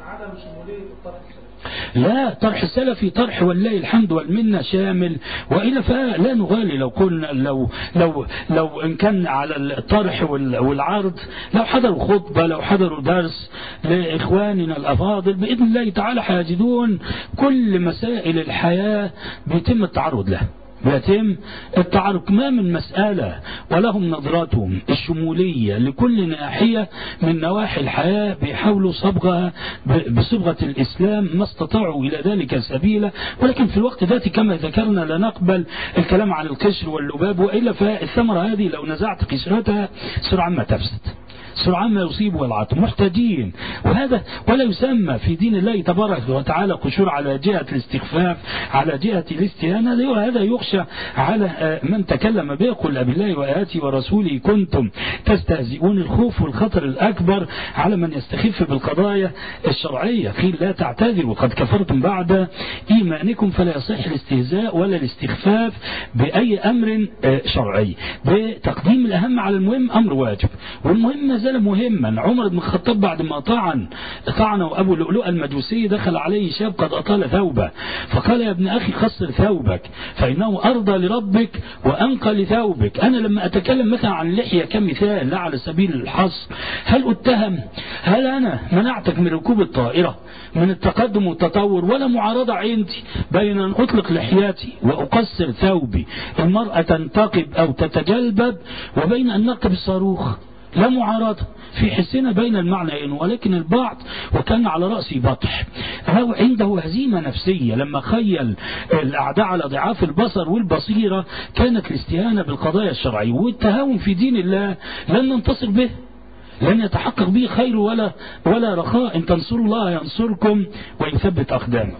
لا، طرح السلفي طرح والله الحمد والمنة شامل، وإلا فلا نغالي. لو قلنا لو لو لو إن كان على الطرح والعرض، لو حضروا خطبة، لو حضروا درس لإخواننا الأفاضل بإذن الله تعالى هيجدون كل مسائل الحياة بيتم التعرض لها، بيتم التعرف ما من مسألة، ولهم نظراتهم الشمولية لكل ناحية من نواحي الحياة، بيحاولوا صبغها بصبغة الإسلام ما استطاعوا إلى ذلك سبيلا. ولكن في الوقت ذاته كما ذكرنا لا نقبل الكلام عن القشر واللباب، وإلا فالثمرة هذه لو نزعت قشرتها سرعان ما تفسد، سرعان ما يصيب والعطم، محتاجين. وهذا ولا يسمى في دين الله تبارك وتعالى قشور على جهة الاستخفاف، على جهة الاستهانة. هذا يخشى على من تكلم به، قل بالله وآياته ورسوله كنتم تستهزئون. الخوف والخطر الأكبر على من يستخف بالقضايا الشرعية. قيل لا تعتذروا قد كفرتم بعد إيمانكم، فلا يصح الاستهزاء ولا الاستخفاف بأي أمر شرعي. بتقديم الأهم على المهم أمر واجب، والمهم ما زال مهما. عمر بن الخطاب بعد ما طعن طعنه أبو لؤلؤ المجوسي دخل عليه شاب قد أطال ثوبه، فقال يا ابن أخي خسر ثوبك فإنه أرضى لربك وأنقى لثوبك. أنا لما أتكلم مثلا عن اللحية كمثال لا على سبيل الحصر، هل أتهم؟ هل أنا منعتك من ركوب الطائرة، من التقدم والتطور؟ ولا معارضة عندي بين أن أطلق لحياتي وأقصر ثوبي، المرأة تنتقب أو تتجلبب، وبين أن نركب الصاروخ. لا معارضة في حسنا بين المعنيين. ولكن البعض وكان على رأسي بطح، هو عنده هزيمة نفسية لما خيل الأعداء على ضعاف البصر والبصيرة، كانت الاستهانة بالقضايا الشرعية والتهاون في دين الله لن ننتصر به، لن يتحقق به خير ولا ولا رخاء. إن تنصروا الله ينصركم ويثبت أقدامكم.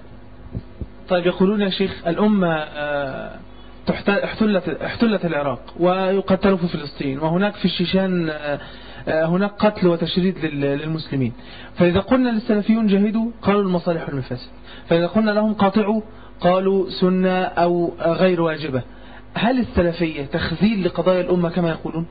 طيب، يقولون يا شيخ الأمة احتلت احتلت العراق ويقتلوا في فلسطين، وهناك في الشيشان هناك قتل وتشريد للمسلمين. فإذا قلنا للسلفيون جاهدوا قالوا المصالح والمفاسد، فإذا قلنا لهم قاطعوا قالوا سنة أو غير واجبة. هل السلفية تخذيل لقضايا الأمة كما يقولون؟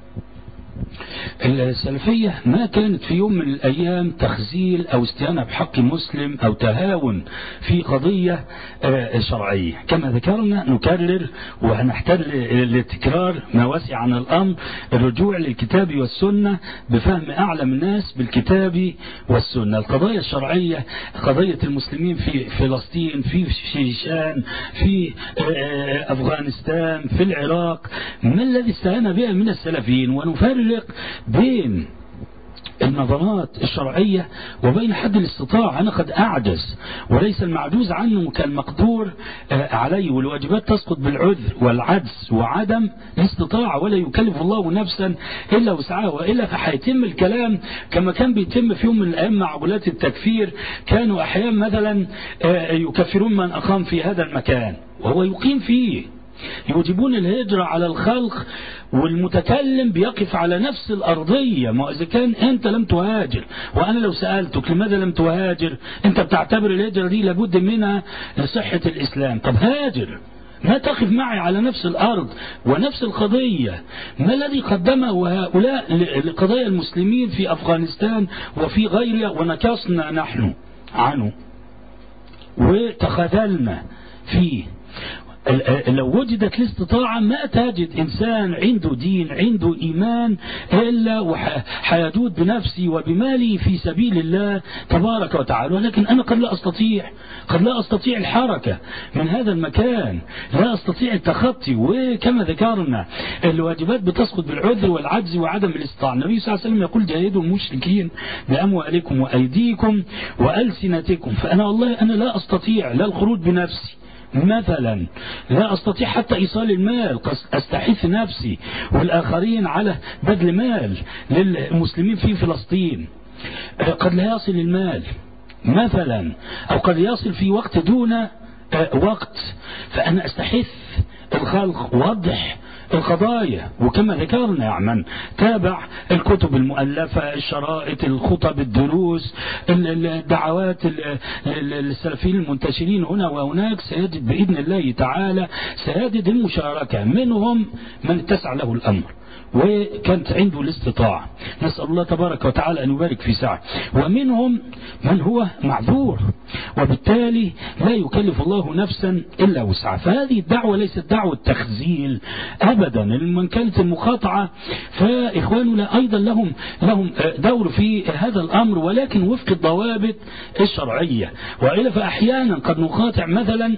السلفية ما كانت في يوم من الأيام تخزيل أو استهانة بحق مسلم أو تهاون في قضية شرعية. كما ذكرنا نكرر وهنحتاج للتكرار ما وسع عن الأمر، الرجوع للكتاب والسنة بفهم أعلم الناس بالكتاب والسنة. القضايا الشرعية، قضية المسلمين في فلسطين، في شيشان، في أفغانستان، في العراق، ما الذي استهان بها من السلفيين؟ ونفرق بين النظرات الشرعية وبين حد الاستطاعة. أنا قد أعجز، وليس المعجوز عنه كالمقدور عليه، والواجبات تسقط بالعذر والعجز وعدم الاستطاعة، ولا يكلف الله نفسا إلا وسعها، وإلا فحيتم الكلام كما كان بيتم في يوم من الأيام مع غلاة التكفير. كانوا أحيانا مثلا يكفرون من أقام في هذا المكان وهو يقيم فيه، يوجبون الهجرة على الخلق، والمتكلم بيقف على نفس الأرضية. ما إذا كان أنت لم تهاجر، وأنا لو سألتك لماذا لم تهاجر، أنت بتعتبر الهجرة دي لابد منها لصحة الإسلام. طب هاجر، ما تقف معي على نفس الأرض ونفس القضية. ما الذي قدمه هؤلاء لقضايا المسلمين في أفغانستان وفي غيرها ونكصنا نحن عنه وتخاذلنا فيه؟ لو وجدت الاستطاعة ما تجد إنسان عنده دين عنده إيمان إلا وحيجود بنفسي وبمالي في سبيل الله تبارك وتعالى. ولكن أنا قد لا أستطيع قد لا أستطيع الحركة من هذا المكان، لا أستطيع التخطي. وكما ذكرنا الواجبات بتسقط بالعذر والعجز وعدم الاستطاعة. النبي صلى الله عليه وسلم يقول جاهدوا المشركين بأموالكم وأيديكم وألسنتكم. فأنا والله أنا لا أستطيع لا الخروج بنفسي مثلا، لا أستطيع حتى إيصال المال، أستحث نفسي والآخرين على بذل مال للمسلمين في فلسطين. قد لا يصل المال مثلا، أو قد يصل في وقت دون وقت، فأنا أستحث الخلق ووضح القضايا. وكما ذكرنا يعني من تابع الكتب المؤلفة، الشرائط، الخطب، الدروس، الدعوات للسلفيين المنتشرين هنا وهناك، سيجد بإذن الله تعالى سيجد المشاركة منهم من اتسع له الأمر وكانت عنده الاستطاعة، نسأل الله تبارك وتعالى أن يبارك في سعه، ومنهم من هو معذور وبالتالي لا يكلف الله نفسا إلا وسعها. فهذه الدعوة ليست دعوة تخزيل أبدا. من كانت المقاطعة فإخواننا أيضا لهم لهم دور في هذا الأمر، ولكن وفق الضوابط الشرعية. وإلا فأحيانا قد نقاطع مثلا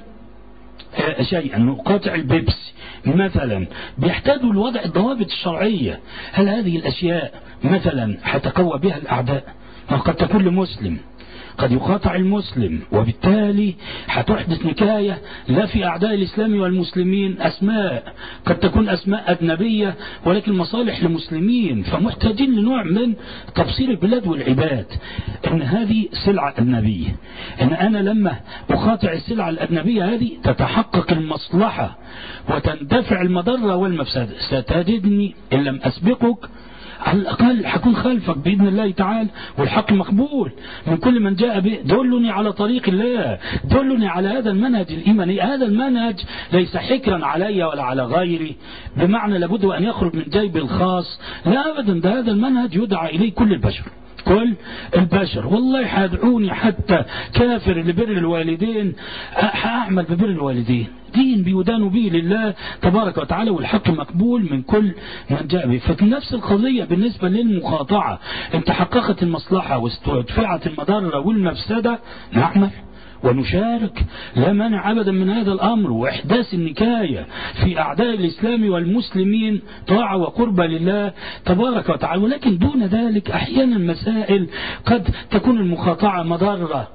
شيئا، نقاطع البيبسي مثلا، بيحتاجوا لوضع الضوابط الشرعية. هل هذه الأشياء مثلا حتقوى بها الأعداء؟ قد تكون لمسلم، قد يقاطع المسلم، وبالتالي حتحدث نكاية لا في أعداء الإسلام والمسلمين. أسماء قد تكون أسماء أجنبية ولكن مصالح لمسلمين، فمحتاجين لنوع من تبصير البلاد والعباد أن هذه سلعة أجنبية، أن أنا لما أقاطع السلعة الأجنبية هذه تتحقق المصلحة وتندفع المضرة والمفسدة. ستجدني إن لم أسبقك على الأقل حكون خلفك بإذن الله تعالى، والحق مقبول من كل من جاء به. دلني على طريق الله، دلني على هذا المنهج الإيماني. هذا المنهج ليس حكرا علي ولا على غيري بمعنى لابد أن يخرج من جيب الخاص، لا أبدا، ده هذا المنهج يدعى إليه كل البشر، كل البشر. والله حادعوني حتى كافر لبر الوالدين، حأعمل ببر الوالدين، دين بيدان به لله تبارك وتعالى، والحق مقبول من كل من جاء به. فنفس القضية بالنسبة للمقاطعة، ان تحققت المصلحة واستدفعت المضرة والمفسدة نعمل ونشارك، لا مانع أبدا من هذا الأمر. وإحداث النكاية في أعداء الإسلام والمسلمين طاعة وقربة لله تبارك وتعالى. ولكن دون ذلك أحيانا مسائل قد تكون المقاطعة مضرة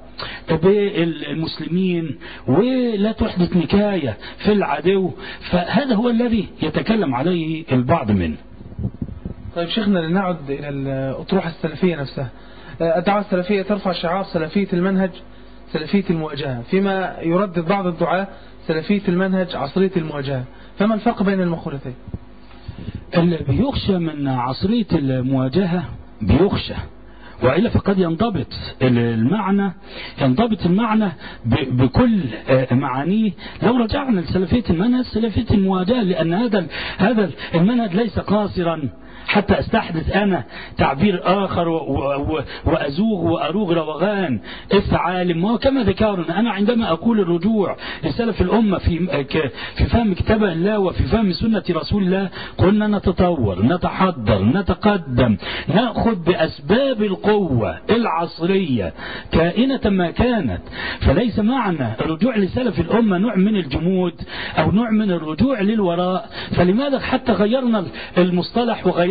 بالمسلمين ولا تحدث نكاية في العدو، فهذا هو الذي يتكلم عليه البعض منه. طيب شيخنا، لنعد إلى الأطروحة السلفية نفسها. الدعوة السلفية ترفع شعار سلفية المنهج، سلفية المواجهة، فيما يردد بعض الدعاة سلفية المنهج، عصرية المواجهة. فما الفرق بين المقولتين؟ اللي بيخشى من عصرية المواجهة بيخشى، وإلا فقد ينضبط المعنى ينضبط المعنى بكل معانيه لو رجعنا لسلفية المنهج، سلفية المواجهة، لأن هذا هذا المنهج ليس قاصرا حتى استحدث أنا تعبير آخر وأزوغ وأروغ روغان الثعالم. وكما ذكرنا أنا عندما أقول الرجوع لسلف الأمة في في فهم كتاب الله وفي فهم سنة رسول الله، قلنا نتطور، نتحضر، نتقدم، نأخذ بأسباب القوة العصرية كائنة ما كانت. فليس معنى الرجوع لسلف الأمة نوع من الجمود أو نوع من الرجوع للوراء. فلماذا حتى غيرنا المصطلح وغيرنا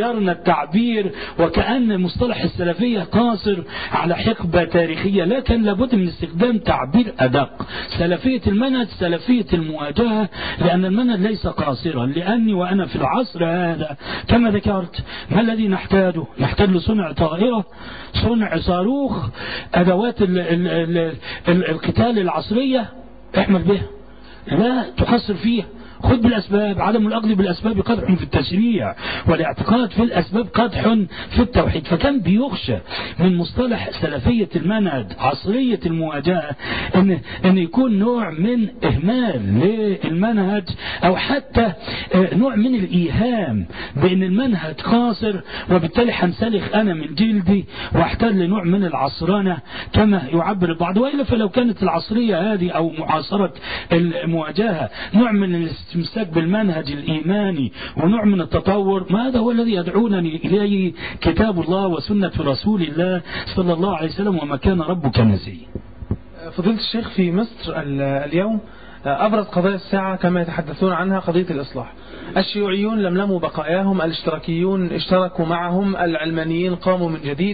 غيرنا التعبير وكأن مصطلح السلفية قاصر على حقبة تاريخية، لكن لابد من استخدام تعبير أدق. سلفية المنهج سلفية المواجهة، لأن المنهج ليس قاصرا، لأني وأنا في العصر هذا كما ذكرت ما الذي نحتاجه؟ نحتاج لصنع طائرة، صنع صاروخ، أدوات ال ال ال ال القتال العصرية احمل بها، لا تقصر فيها. خذ بالأسباب. عدم الأخذ بالأسباب قدح في التشريع، والاعتقاد في الأسباب قدح في التوحيد. فكان بيخشى من مصطلح سلفية المنهج عصرية المواجهة إن, إن يكون نوع من إهمال للمنهج، أو حتى نوع من الإيهام بأن المنهج قاصر، وبالتالي حنسلخ أنا من جلدي واحتاج لنوع من العصرنة كما يعبر البعض. وإلا فلو كانت العصرية هذه أو معاصرة المواجهة نوع من الاستمساك بالمنهج الإيماني ونوع من التطور، ما هذا هو الذي يدعونني إليه كتاب الله وسنة رسول الله صلى الله عليه وسلم، وما كان ربك نسيا. فضيلة الشيخ، في مصر اليوم أبرز قضايا الساعة كما يتحدثون عنها قضية الإصلاح. الشيوعيون لملموا بقاياهم، الاشتراكيون اشتركوا معهم، العلمانيين قاموا من جديد،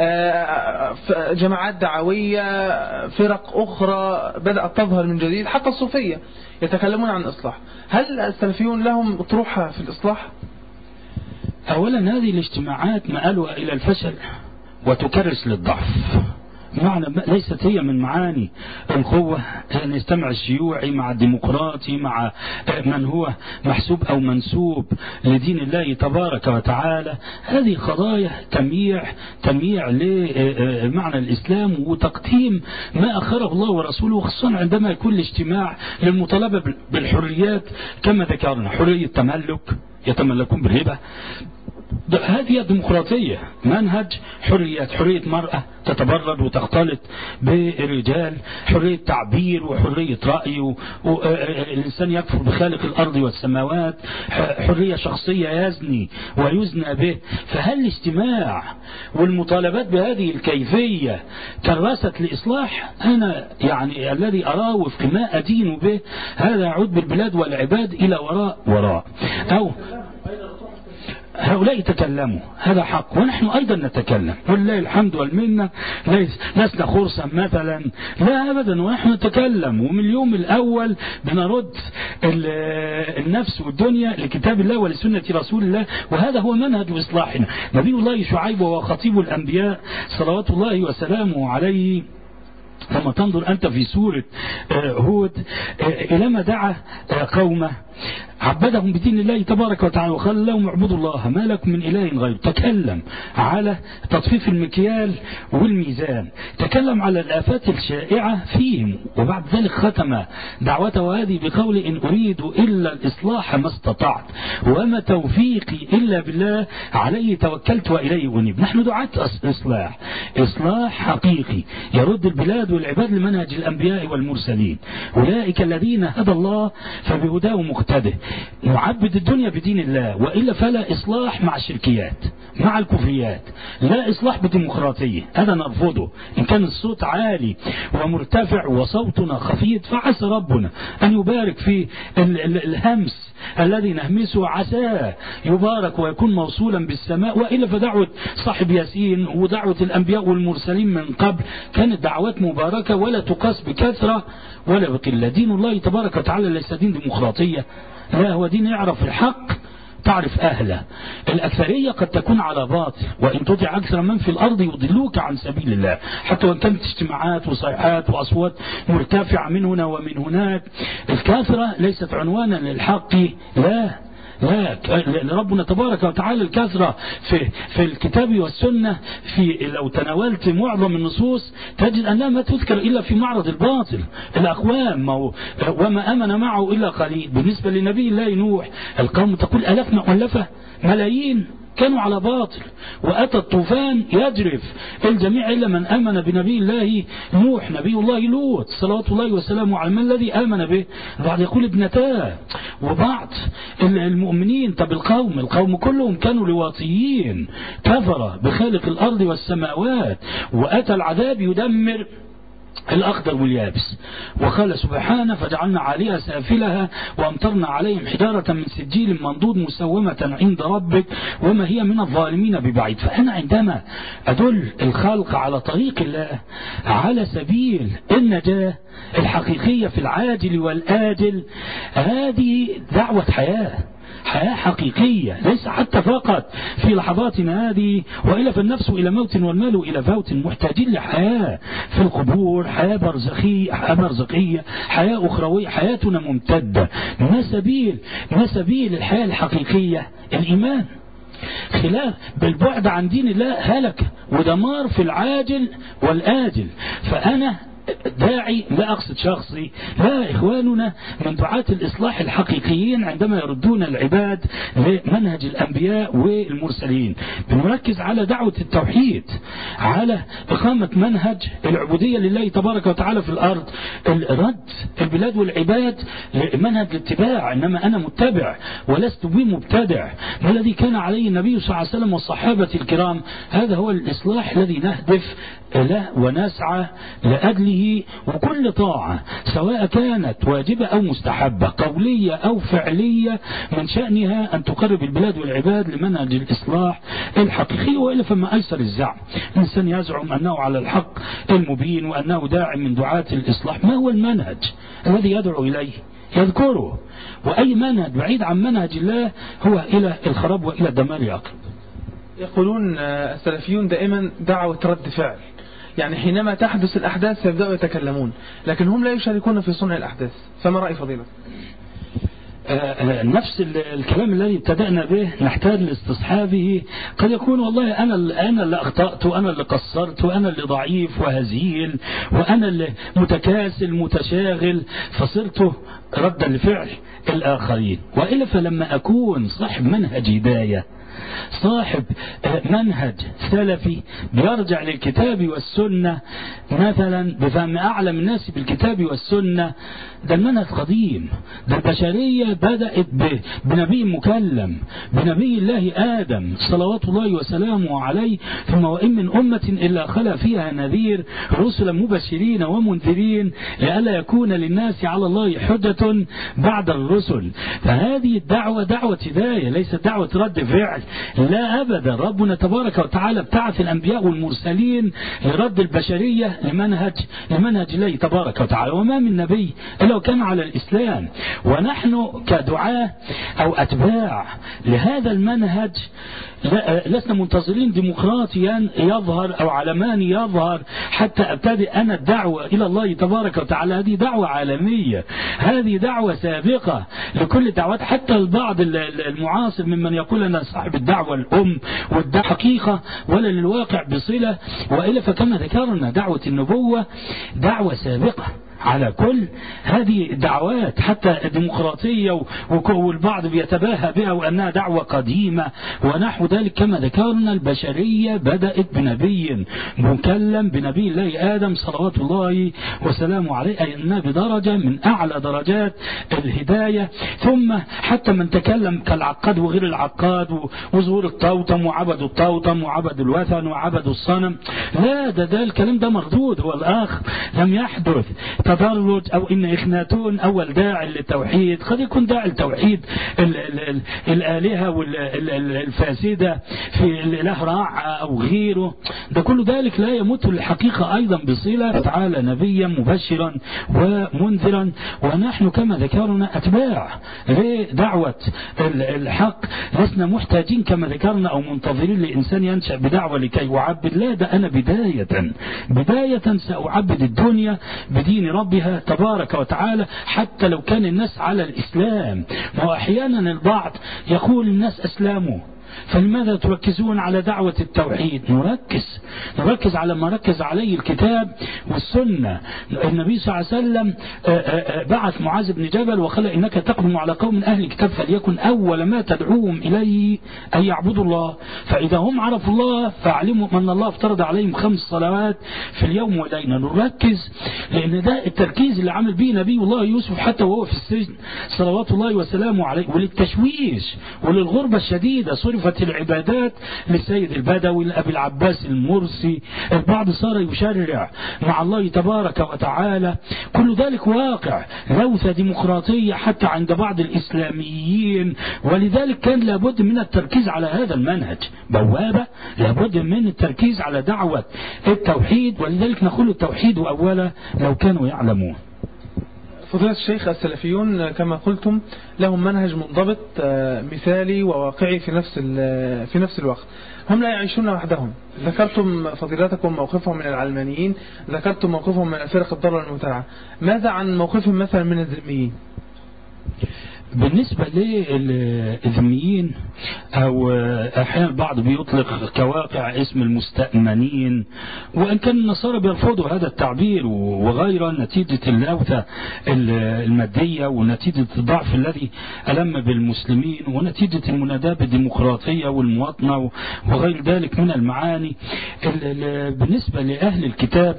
جماعات دعوية، فرق أخرى بدأت تظهر من جديد، حتى الصوفية يتكلمون عن الإصلاح. هل السلفيون لهم أطروحة في الإصلاح؟ أولا هذه الاجتماعات مآلها إلى الفشل وتكرس للضعف، معنى ليست هي من معاني القوة أن يجتمع الشيوعي مع الديمقراطي مع من هو محسوب أو منسوب لدين الله تبارك وتعالى. هذه قضايا تمييع تمييع لمعنى الإسلام وتقديم ما أخره الله ورسوله، خصوصا عندما يكون الاجتماع للمطالبة بالحريات كما ذكرنا، حرية تملك يتملكون بالهبة، هذه الديمقراطية، منهج حريات، حرية مرأة تتبرد وتختلط بالرجال، حرية تعبير وحرية رأي، والإنسان يكفر بخالق الأرض والسماوات، حرية شخصية يزني ويزنى به. فهل الاجتماع والمطالبات بهذه الكيفية كرست لإصلاح؟ أنا يعني الذي أراوف ما أدين به هذا يعود بالبلاد والعباد إلى وراء وراء. أو هؤلاء يتكلموا، هذا حق، ونحن أيضا نتكلم والله الحمد والمنة، لسنا خرصا مثلا، لا أبدا، ونحن نتكلم، ومن اليوم الأول بنرد النفس والدنيا لكتاب الله ولسنة رسول الله، وهذا هو منهج إصلاحنا. نبي الله شعيب وهو خطيب الأنبياء صلوات الله وسلامه عليه، لما تنظر أنت في سورة هود إلى ما دعا قومه عبدهم بدين الله تبارك وتعالى وقال لهم اعبدوا الله ما لكم من إله غيره. تكلم على تطفيف المكيال والميزان، تكلم على الآفات الشائعة فيهم، وبعد ذلك ختم دعوته هذه بقول إن أريد إلا الإصلاح ما استطعت وما توفيقي إلا بالله عليه توكلت وإليه أنيب. نحن دعاة إصلاح، إصلاح حقيقي يرد البلاد والعباد لمنهج الأنبياء والمرسلين، أولئك الذين هدى الله فبهداه مقتده، نعبد الدنيا بدين الله، وإلا فلا إصلاح مع الشركيات مع الكفريات، لا إصلاح بديمقراطية، هذا نرفضه. إن كان الصوت عالي ومرتفع وصوتنا خفيض فعسى ربنا أن يبارك في الهمس الذي نهمسه، عساه يبارك ويكون موصولا بالسماء، وإلا فدعوة صاحب ياسين ودعوة الأنبياء والمرسلين من قبل كانت دعوات مباركة ولا تقاس بكثرة ولا بقلة. دين الله تبارك وتعالى ليس دين ديمقراطية، لا، هو دين يعرف الحق تعرف أهله. الأكثرية قد تكون على باطل، وإن تطع أكثر من في الأرض يضلوك عن سبيل الله، حتى وإن كانت اجتماعات وصيحات وأصوات مرتفعة من هنا ومن هناك. الكثرة ليست عنوانا للحق، لا لا، ربنا تبارك وتعالى الكثرة في في الكتاب والسنة، في لو تناولت معظم النصوص تجد أنها ما تذكر إلا في معرض الباطل. الأقوام وما أمن معه إلا قليل. بالنسبة لنبي الله نوح القوم تقول ألاف مؤلفة، ملايين كانوا على باطل، وأتى الطوفان يجرف الجميع إلا من آمن بنبي الله نوح. نبي الله لوط صلوات الله وسلامه على من الذي آمن به، بعض يقول ابنتاه، وبعض المؤمنين. طب القوم القوم كلهم كانوا لواطيين، كفر بخالق الأرض والسماوات، وأتى العذاب يدمر الأخضر واليابس. وقال سبحانه فجعلنا عاليها سافلها وأمطرنا عليهم حجارة من سجيل منضود مسومة عند ربك وما هي من الظالمين ببعيد. فأنا عندما أدل الخلق على طريق الله على سبيل النجاة الحقيقية في العاجل والآجل، هذه دعوة حياة، حياة حقيقية، ليس حتى فقط في لحظاتنا هذه، وإلا فالنفس إلى موت والمال إلى فوت، محتاجين لحياة في القبور، حياة برزخية، حياة برزخية، حياة أخروية، حياتنا ممتدة. ما سبيل ما سبيل الحياة الحقيقية؟ الإيمان. خلاف بالبعد عن دين الله هلك ودمار في العاجل والآجل. فأنا داعي، لا أقصد شخصي، لا، إخواننا من دعاة الإصلاح الحقيقيين عندما يردون العباد لمنهج الأنبياء والمرسلين بنركز على دعوة التوحيد، على إقامة منهج العبودية لله تبارك وتعالى في الأرض، رد البلاد والعباد لمنهج الاتباع، إنما أنا متبع ولست بمبتدع. ما الذي كان عليه النبي صلى الله عليه وسلم والصحابة الكرام، هذا هو الإصلاح الذي نهدف له ونسعى لأجله. وكل طاعة سواء كانت واجبة أو مستحبة، قولية أو فعلية، من شأنها أن تقرب البلاد والعباد لمنهج الإصلاح الحقيقي، وإلا فما أيسر الزعم. الإنسان يزعم أنه على الحق المبين وأنه داعي من دعاة الإصلاح. ما هو المنهج الذي يدعو إليه؟ يذكره. وأي منهج بعيد عن منهج الله هو إلى الخراب وإلى الدمار يقرب. يقولون السلفيون دائما دعوة رد فعل، يعني حينما تحدث الأحداث يبدأوا يتكلمون، لكن هم لا يشاركون في صنع الأحداث. فما رأي فضيلة؟ نفس الكلام الذي ابتدأنا به نحتاج لاستصحابه. قد يكون والله أنا أنا اللي أخطأت، وأنا اللي قصرت، وأنا اللي ضعيف وهزيل، وأنا اللي متكاسل متشاغل، فصرت ردا لفعل الآخرين. وإلا فلما أكون صاحب منهج هداية، صاحب منهج سلفي بيرجع للكتاب والسنة، مثلا بفهم أعلم الناس بالكتاب والسنة، ده المنهج قديم. ده البشرية بدأت بنبي مكلم، بنبي الله آدم صلوات الله وسلامه عليه، ثم وإن من أمة إلا خلا فيها نذير، رسلا مبشرين ومنذرين لئلا يكون للناس على الله حجة بعد الرسل. فهذه الدعوة دعوة هداية، ليست دعوة رد فعل. لا أبدا. ربنا تبارك وتعالى ابتعث الأنبياء والمرسلين لرد البشرية لمنهج لمنهج الله تبارك وتعالى، وما من نبي إلا كان على الإسلام. ونحن كدعاة أو أتباع لهذا المنهج لسنا منتظرين ديمقراطيا يظهر أو علمان يظهر حتى أبتدئ أنا الدعوة إلى الله تبارك وتعالى. هذه دعوة عالمية، هذه دعوة سابقة لكل الدعوات. حتى البعض المعاصر ممن يقول أنا صاحب الدعوة الأم والدعوة حقيقة ولا للواقع بصلة، وإلا فكما ذكرنا دعوة النبوة دعوة سابقة على كل هذه الدعوات، حتى الديمقراطية، والبعض بيتباهى بها وأنها دعوة قديمة ونحو ذلك. كما ذكرنا البشرية بدأت بنبي مكلم، بنبي الله آدم صلوات الله وسلامه عليه، أي أنها بدرجة من أعلى درجات الهداية. ثم حتى من تكلم كالعقاد وغير العقاد، وظهور الطوطم وعبدوا الطوطم وعبدوا الوثن وعبدوا الصنم، لا، ده, ده الكلام ده مردود. هو الآخر لم يحدث تدرج أو إن إخناتون أول داعي للتوحيد. قد يكون داعي التوحيد ال ال ال الآلهة والفاسدة في الإله راع أو غيره، ده كل ذلك لا يمت للحقيقة أيضا بصلة. تعالى نبيا مبشرا ومنذرا، ونحن كما ذكرنا أتباع لدعوة الحق، لسنا محتاجين كما ذكرنا أو منتظرين لإنسان ينشأ بدعوة لكي يعبد. لا، ده أنا بداية بداية سأعبد الدنيا بدين ربها تبارك وتعالى، حتى لو كان الناس على الإسلام. وأحيانا البعض يقول الناس أسلاموا، فلماذا تركزون على دعوة التوحيد؟ نركز نركز على ما ركز عليه الكتاب والسنة. النبي صلى الله عليه وسلم بعث معاذ بن جبل وقال إنك تقدم على قوم أهل الكتاب فليكن أول ما تدعوهم إليه أن يعبدوا الله، فإذا هم عرفوا الله فاعلموا أن الله افترض عليهم خمس صلوات في اليوم والليلة. نركز لأن ده التركيز اللي عمل به نبي الله يوسف حتى وهو في السجن صلوات الله وسلامه عليه. وللتشويش وللغربة الشديدة صرفت العبادات للسيد البدوي لأبي العباس المرسي. البعض صار يشرع مع مع الله تبارك وتعالى. كل ذلك واقع، لوثة ديمقراطية حتى عند بعض الإسلاميين، ولذلك كان لابد من التركيز على هذا المنهج. بوابة لابد من التركيز على دعوة التوحيد، ولذلك نقول التوحيد أولا لو كانوا يعلمون. فضيلة الشيخ، السلفيون كما قلتم لهم منهج منضبط مثالي وواقعي في نفس في نفس الوقت. هم لا يعيشون وحدهم. ذكرتم فضيلتكم موقفهم من العلمانيين، ذكرتم موقفهم من الفرق الضالة المبتدعة. ماذا عن موقفهم مثلا من الذميين؟ بالنسبة للذميين أو أحيانا البعض بيطلق كواقع اسم المستأمنين، وإن كان النصارى بيرفضوا هذا التعبير وغيره نتيجة اللوثة المادية ونتيجة الضعف الذي ألم بالمسلمين ونتيجة المناداة بالديمقراطية والمواطنة وغير ذلك من المعاني. بالنسبة لأهل الكتاب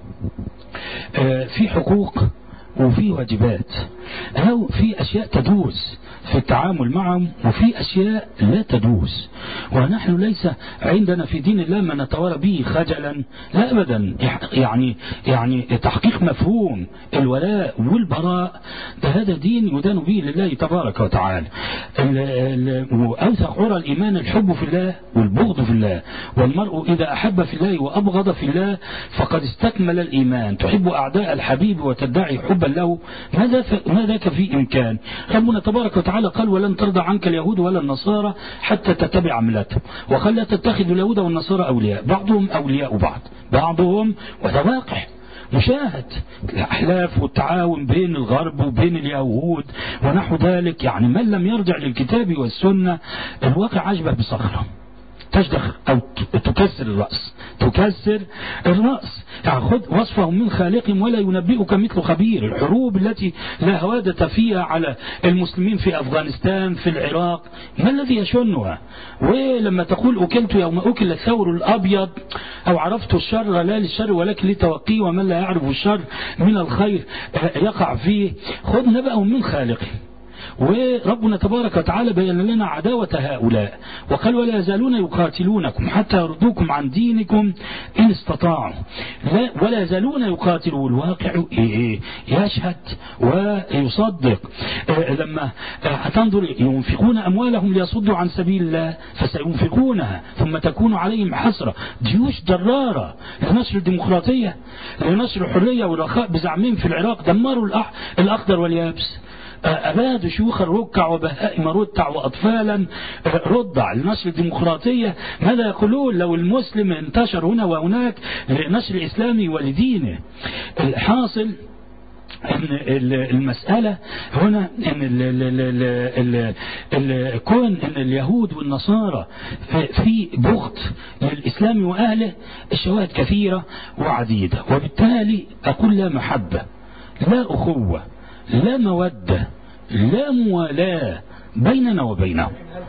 في حقوق وفي واجبات، أو في أشياء تدوس في التعامل معهم وفي أشياء لا تدوس، ونحن ليس عندنا في دين الله ما نتوارى به خجلا، لا أبدا. يعني يعني تحقيق مفهوم الولاء والبراء ده هذا دين يدان به لله تبارك وتعالى. وأوثق عرى الإيمان الحب في الله والبغض في الله، والمرء إذا أحب في الله وأبغض في الله فقد استكمل الإيمان. تحب أعداء الحبيب وتدعي حبا له، ماذا ما ذاك في إمكان. ربنا تبارك وتعالى قال ولن ترضى عنك اليهود ولا النصارى حتى تتبع ملتهم، وقال لا تتخذوا اليهود والنصارى أولياء بعضهم أولياء بعض بعضهم، وهذا واقع مشاهد. الأحلاف والتعاون بين الغرب وبين اليهود ونحو ذلك. يعني من لم يرجع للكتاب والسنة الواقع أشبه بصخرة تشدخ أو تكسر الرأس تكسر الرأس. يعني خذ وصفهم من خالقهم ولا ينبئك مثل خبير. الحروب التي لا هوادة فيها على المسلمين في أفغانستان في العراق، ما الذي يشنها؟ ولما تقول أكلت يوم أكل الثور الأبيض أو عرفت الشر لا للشر ولكن لتوقيه، ومن لا يعرف الشر من الخير يقع فيه. خذ نبأهم من خالقهم. وربنا تبارك وتعالى بين لنا عداوة هؤلاء وقال ولا يزالون يقاتلونكم حتى يردوكم عن دينكم إن استطاعوا. لا ولا يزالون يقاتلون. الواقع يشهد ويصدق. لما هتنظر ينفقون أموالهم ليصدوا عن سبيل الله فسينفقونها ثم تكون عليهم حسرة. جيوش جرارة لنشر الديمقراطية لنشر الحرية والرخاء بزعمهم في العراق دمروا الأخضر واليابس، أبادوا شيوخ الركع وبهائم رتع وأطفالا رضع لنشر الديمقراطية. ماذا يقولون لو المسلم انتشر هنا وهناك لنشر الإسلامي ولدينه؟ الحاصل ان المسألة هنا ان ال ال ال ال كون ان اليهود والنصارى في بغض للإسلام وأهله الشواهد كثيرة وعديدة، وبالتالي أقول لا محبة لا أخوة لا مودة لا موالاة بيننا وبينهم.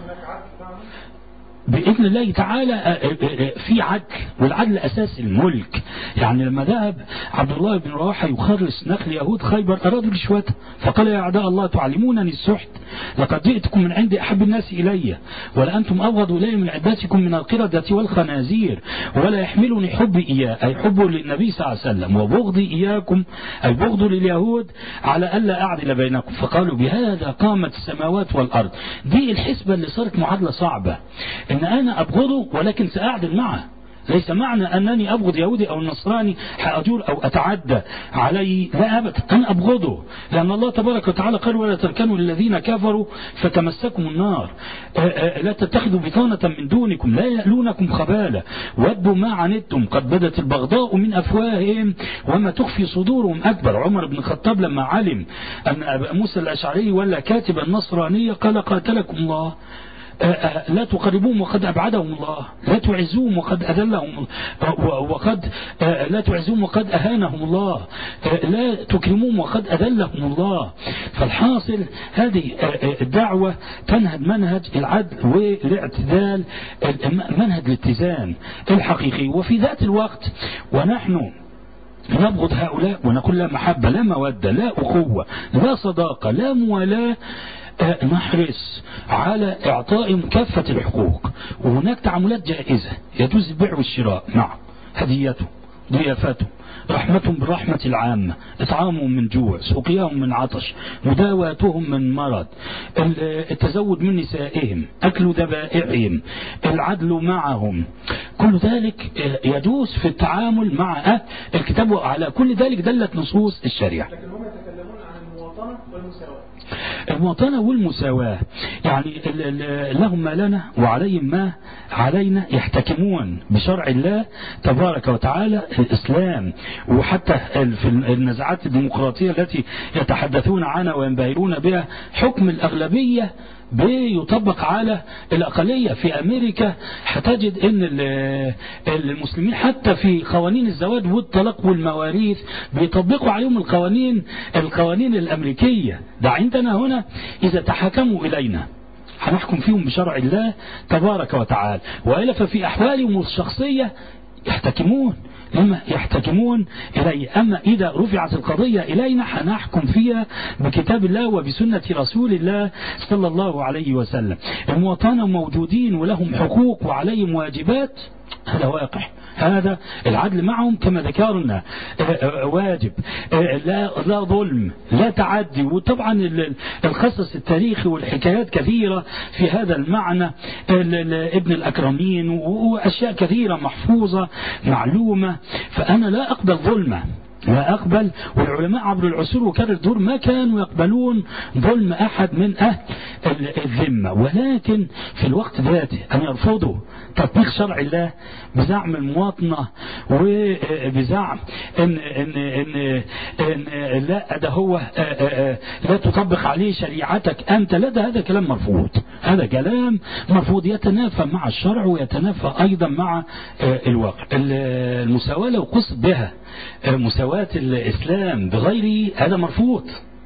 بإذن الله تعالى في عدل، والعدل أساس الملك. يعني لما ذهب عبد الله بن رواحة يخرس نخل يهود خيبر أرادوا رشوته فقال يا أعداء الله تعلمونني السحت لقد جئتكم من عند أحب الناس إلي ولأنتم أبغض إلي من عدتكم من القردة والخنازير ولا يحملني حبي إياه أي حب للنبي صلى الله عليه وسلم وبغضي إياكم أي بغض لليهود على ألا أعدل بينكم. فقالوا بهذا قامت السماوات والأرض. دي الحسبة اللي صارت معادلة صعبة، إن أنا أبغضه ولكن سأعدل معه. ليس معنى أنني أبغض يهودي أو نصراني حأجور أو أتعدى عليه، لا أبدا، أنا أبغضه لأن الله تبارك وتعالى قال ولا تركنوا للذين كفروا فتمسكم النار. لا تتخذوا بطانة من دونكم لا يألونكم خبالة ودوا ما عنتم قد بدت البغضاء من أفواههم وما تخفي صدورهم أكبر. عمر بن الخطاب لما علم أن أبا موسى الأشعري ولا كاتب النصرانية قال قاتلكم الله لا تقربوهم وقد أبعدهم الله لا تعزوهم وقد أذلهم وقد لا تعزوهم وقد أهانهم الله لا تكرموهم وقد أذلهم الله. فالحاصل هذه الدعوة تنهج منهج العدل والاعتدال منهج الاتزان الحقيقي. وفي ذات الوقت ونحن نبغض هؤلاء ونقول لا محبة لا مودة لا أخوة لا صداقة لا موالاة، نحرص على إعطائهم كافة الحقوق. وهناك تعاملات جائزة يجوز البيع والشراء مع هديته ضيافته، رحمة بالرحمة العامة، إطعامهم من جوع، سقياهم من عطش، مداواتهم من مرض، التزود من نسائهم، أكل ذبائحهم، العدل معهم، كل ذلك يجوز في التعامل مع أهل الكتاب. وعلى كل ذلك دلت نصوص الشريعة. لكن هم يتكلمون عن المواطنة والمساواة. المواطنة والمساواة يعني لهم ما لنا وعليهم ما علينا، يحتكمون بشرع الله تبارك وتعالى الإسلام. وحتى في النزعات الديمقراطية التي يتحدثون عنها وينبهرون بها، حكم الأغلبية بيطبق على الأقلية. في أمريكا هتجد أن المسلمين حتى في قوانين الزواج والطلاق والمواريث بيطبقوا عليهم القوانين القوانين الأمريكية. ده عندنا هنا إذا تحكموا إلينا هنحكم فيهم بشرع الله تبارك وتعالى، وإلا ففي أحوالهم الشخصية يحتكمون لما يحتكمون إليه. أما إذا رفعت القضية إلينا هنحكم فيها بكتاب الله وبسنة رسول الله صلى الله عليه وسلم. المواطنة موجودين ولهم حقوق وعليهم واجبات، هذا واقع، هذا العدل معهم كما ذكرنا واجب، لا لا ظلم لا تعدي. وطبعا القصص التاريخي والحكايات كثيرة في هذا المعنى، ابن الأكرمين وأشياء كثيرة محفوظة معلومة. فأنا لا أقبل ظلمة، لا أقبل. والعلماء عبر العصور وكان الدور ما كانوا يقبلون ظلم أحد من أهل الذمة، ولكن في الوقت ذاته أن يرفضوا تطبيق شرع الله بزعم المواطنة وبزعم إن, إن, إن, إن لا ده هو لا تطبق عليه شريعتك أنت، لا ده هذا كلام مرفوض، هذا كلام مرفوض يتنافى مع الشرع ويتنافى أيضا مع الواقع. المساواة لو قصد بها مساواة الإسلام بغيره هذا مرفوض،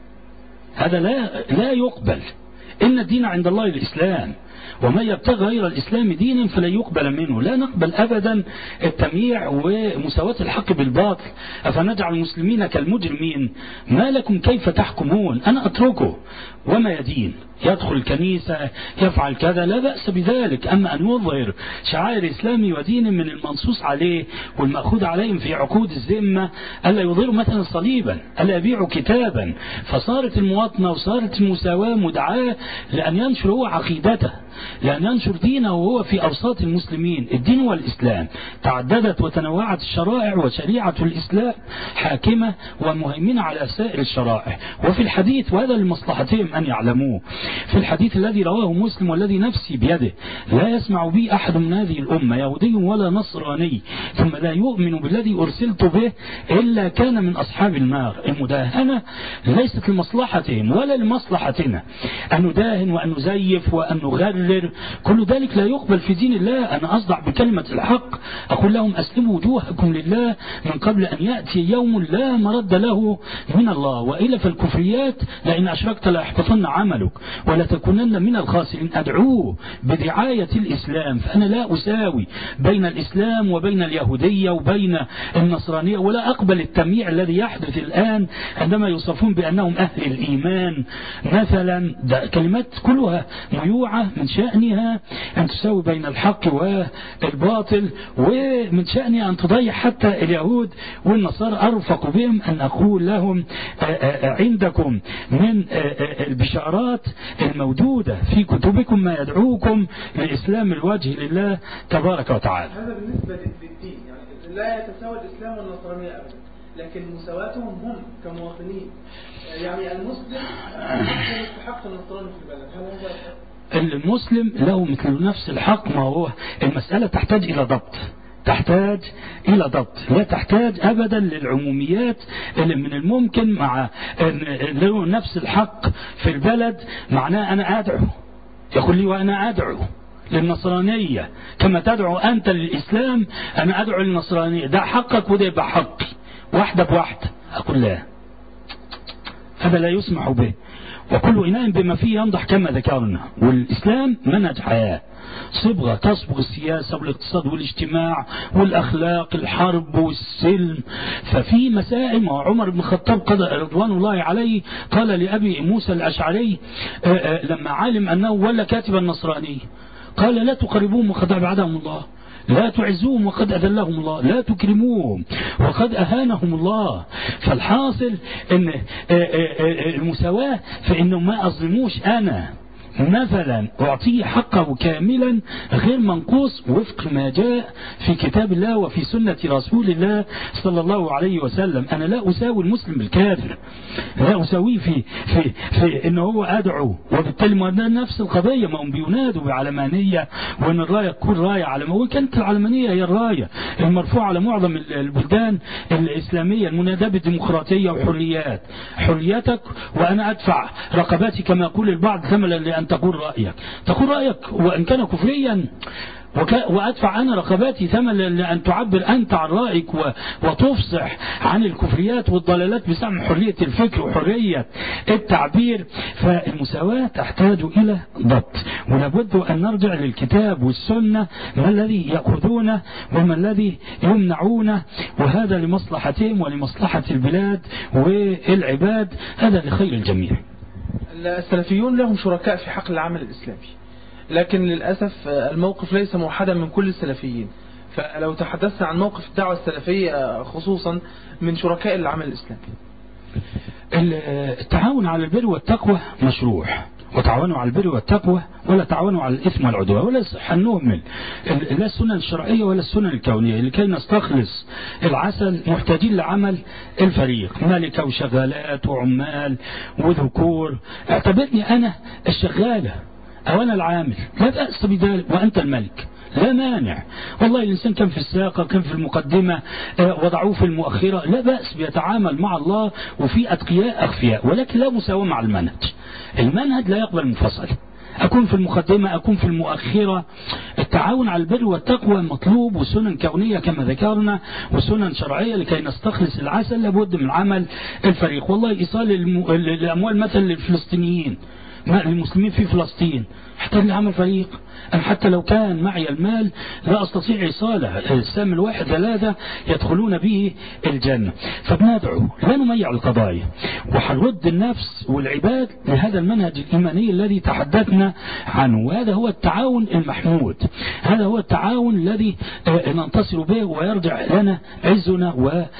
هذا لا لا يقبل. إن الدين عند الله الإسلام، وما يبتغي غير الإسلام دينا فلا يقبل منه. لا نقبل أبدا التمييع ومساواة الحق بالباطل. أفنجعل المسلمين كالمجرمين؟ ما لكم كيف تحكمون؟ أنا أتركه وما يدين، يدخل الكنيسة يفعل كذا لا بأس بذلك. أما أن يظهر شعائر إسلامي ودين من المنصوص عليه والمأخوذ عليهم في عقود الذمة، ألا يظهروا مثلا صليبا، ألا يبيعوا كتابا، فصارت المواطنة وصارت المساواة مدعاة لأن ينشر هو عقيدته، لأن ينشر دينه وهو في أوساط المسلمين. الدين والإسلام تعددت وتنوعت الشرائع، وشريعة الإسلام حاكمة ومهيمنة على سائر الشرائع. وفي الحديث، وهذا لمصلحتهم أن يعلموه، في الحديث الذي رواه مسلم والذي نفسي بيده، لا يسمع بي أحد من هذه الأمة يهودي ولا نصراني ثم لا يؤمن بالذي أرسلت به إلا كان من أصحاب النار. المداهنة ليست لمصلحتهم ولا لمصلحتنا، أن نداهن وأن نزيف وأن نغرر، كل ذلك لا يقبل في دين الله. أنا أصدع بكلمة الحق، أقول لهم أسلموا وجوهكم لله من قبل أن يأتي يوم لا مرد له من الله، وإلا فالكفريات لئن أشركت لا يحبطن عملك ولا تكونن من الخاسرين. أدعوه بدعاية الإسلام، فأنا لا أساوي بين الإسلام وبين اليهودية وبين النصرانية، ولا أقبل التمييع الذي يحدث الآن عندما يوصفون بأنهم أهل الإيمان مثلا. ده كلمات كلها ميوعة، من شأنها أن تساوي بين الحق والباطل، ومن شأنها أن تضيع حتى اليهود والنصارى. أرفق بهم أن أقول لهم عندكم من البشارات الموجودة في كتبكم ما يدعوكم لإسلام الوجه لله تبارك وتعالى. هذا بالنسبة للدين، يعني لا يتساوى الإسلام والنصرانية أبدا، لكن مساواتهم هم كمواطنين. يعني المسلم يستحق النصراني في البلد، هل هذا المسلم له مثل نفس الحق؟ ما هو المسألة تحتاج إلى ضبط، تحتاج إلى ضبط، لا تحتاج أبدا للعموميات اللي من الممكن مع له نفس الحق في البلد. معناه أنا أدعو، يقول لي وأنا أدعو للنصرانية كما تدعو أنت للإسلام، أنا أدعو للنصرانية، ده حقك وده يبقى حقي، واحدة بواحدة. أقول لا، هذا لا يسمح به. وكل إناء بما فيه ينضح كما ذكرنا. والإسلام منهج حياة، صبغة تصبغ السياسة والاقتصاد والاجتماع والأخلاق، الحرب والسلم. ففي مسائل، ما عمر بن الخطاب قضى رضوان الله عليه قال لأبي موسى الأشعري لما علم أنه ولا كاتب النصراني، قال لا تقربوهم وقد أبعدهم الله، لا تعزوهم وقد أذلهم الله، لا تكرموهم وقد أهانهم الله. فالحاصل ان المساواة في انه ما أظلموش أنا مثلا أعطيه حقه كاملا غير منقوص وفق ما جاء في كتاب الله وفي سنة رسول الله صلى الله عليه وسلم. أنا لا أساوي المسلم بالكافر، لا أساويه في, في, في إنه هو أدعو، وبالتالي ما نفس القضية، ما هم بينادوا بعلمانية وإن الراية تكون راية علمانية، وكانت العلمانية هي الراية المرفوعة على معظم البلدان الإسلامية، المناداة بالديمقراطية وحريات، حريتك وأنا أدفع رقباتي كما يقول البعض ثمنا لأن تقول رأيك، تقول رأيك وإن كان كفريا، وأدفع أنا رقباتي ثمنا لأن تعبر أنت عن رأيك وتفصح عن الكفريات والضلالات بسبب حرية الفكر وحرية التعبير. فالمساواة تحتاج إلى ضبط، ولابد أن نرجع للكتاب والسنة، ما الذي يأخذونه وما الذي يمنعونه، وهذا لمصلحتهم ولمصلحة البلاد والعباد، هذا لخير الجميع. السلفيون لهم شركاء في حقل العمل الإسلامي، لكن للأسف الموقف ليس موحدا من كل السلفيين. فلو تحدثنا عن موقف الدعوة السلفية خصوصا من شركاء العمل الإسلامي. التعاون على البر والتقوى مشروع، وتعاونوا على البر والتقوى ولا تعاونوا على الإثم والعدوان، ولا يصح أن نهمل لا السنن الشرعية ولا السنن الكونية. لكي نستخلص العسل محتاجين لعمل الفريق، ملكة وشغالات وعمال وذكور. اعتبرني أنا الشغالة أو أنا العامل، لا بأس بذلك، وأنت الملك لا مانع. والله الإنسان كان في الساقة، كان في المقدمة، وضعوه في المؤخرة، لا بأس، بيتعامل مع الله، وفي أتقياء أخفياء، ولكن لا مساواة مع المنهج. المنهج لا يقبل منفصل، أكون في المقدمة أكون في المؤخرة. التعاون على البر والتقوى مطلوب، وسنن كونية كما ذكرنا وسنن شرعية. لكي نستخلص العسل لابد من عمل الفريق. والله إيصال الأموال مثلا للفلسطينيين، المسلمين في فلسطين، احتاج لعمل فريق. أنا حتى لو كان معي المال لا أستطيع إيصاله، السام الواحد ثلاثة يدخلون به الجنة. فبندعو لا نميع القضايا، وحنرد النفس والعباد لهذا المنهج الإيماني الذي تحدثنا عنه. وهذا هو التعاون المحمود، هذا هو التعاون الذي ننتصر به ويرجع لنا عزنا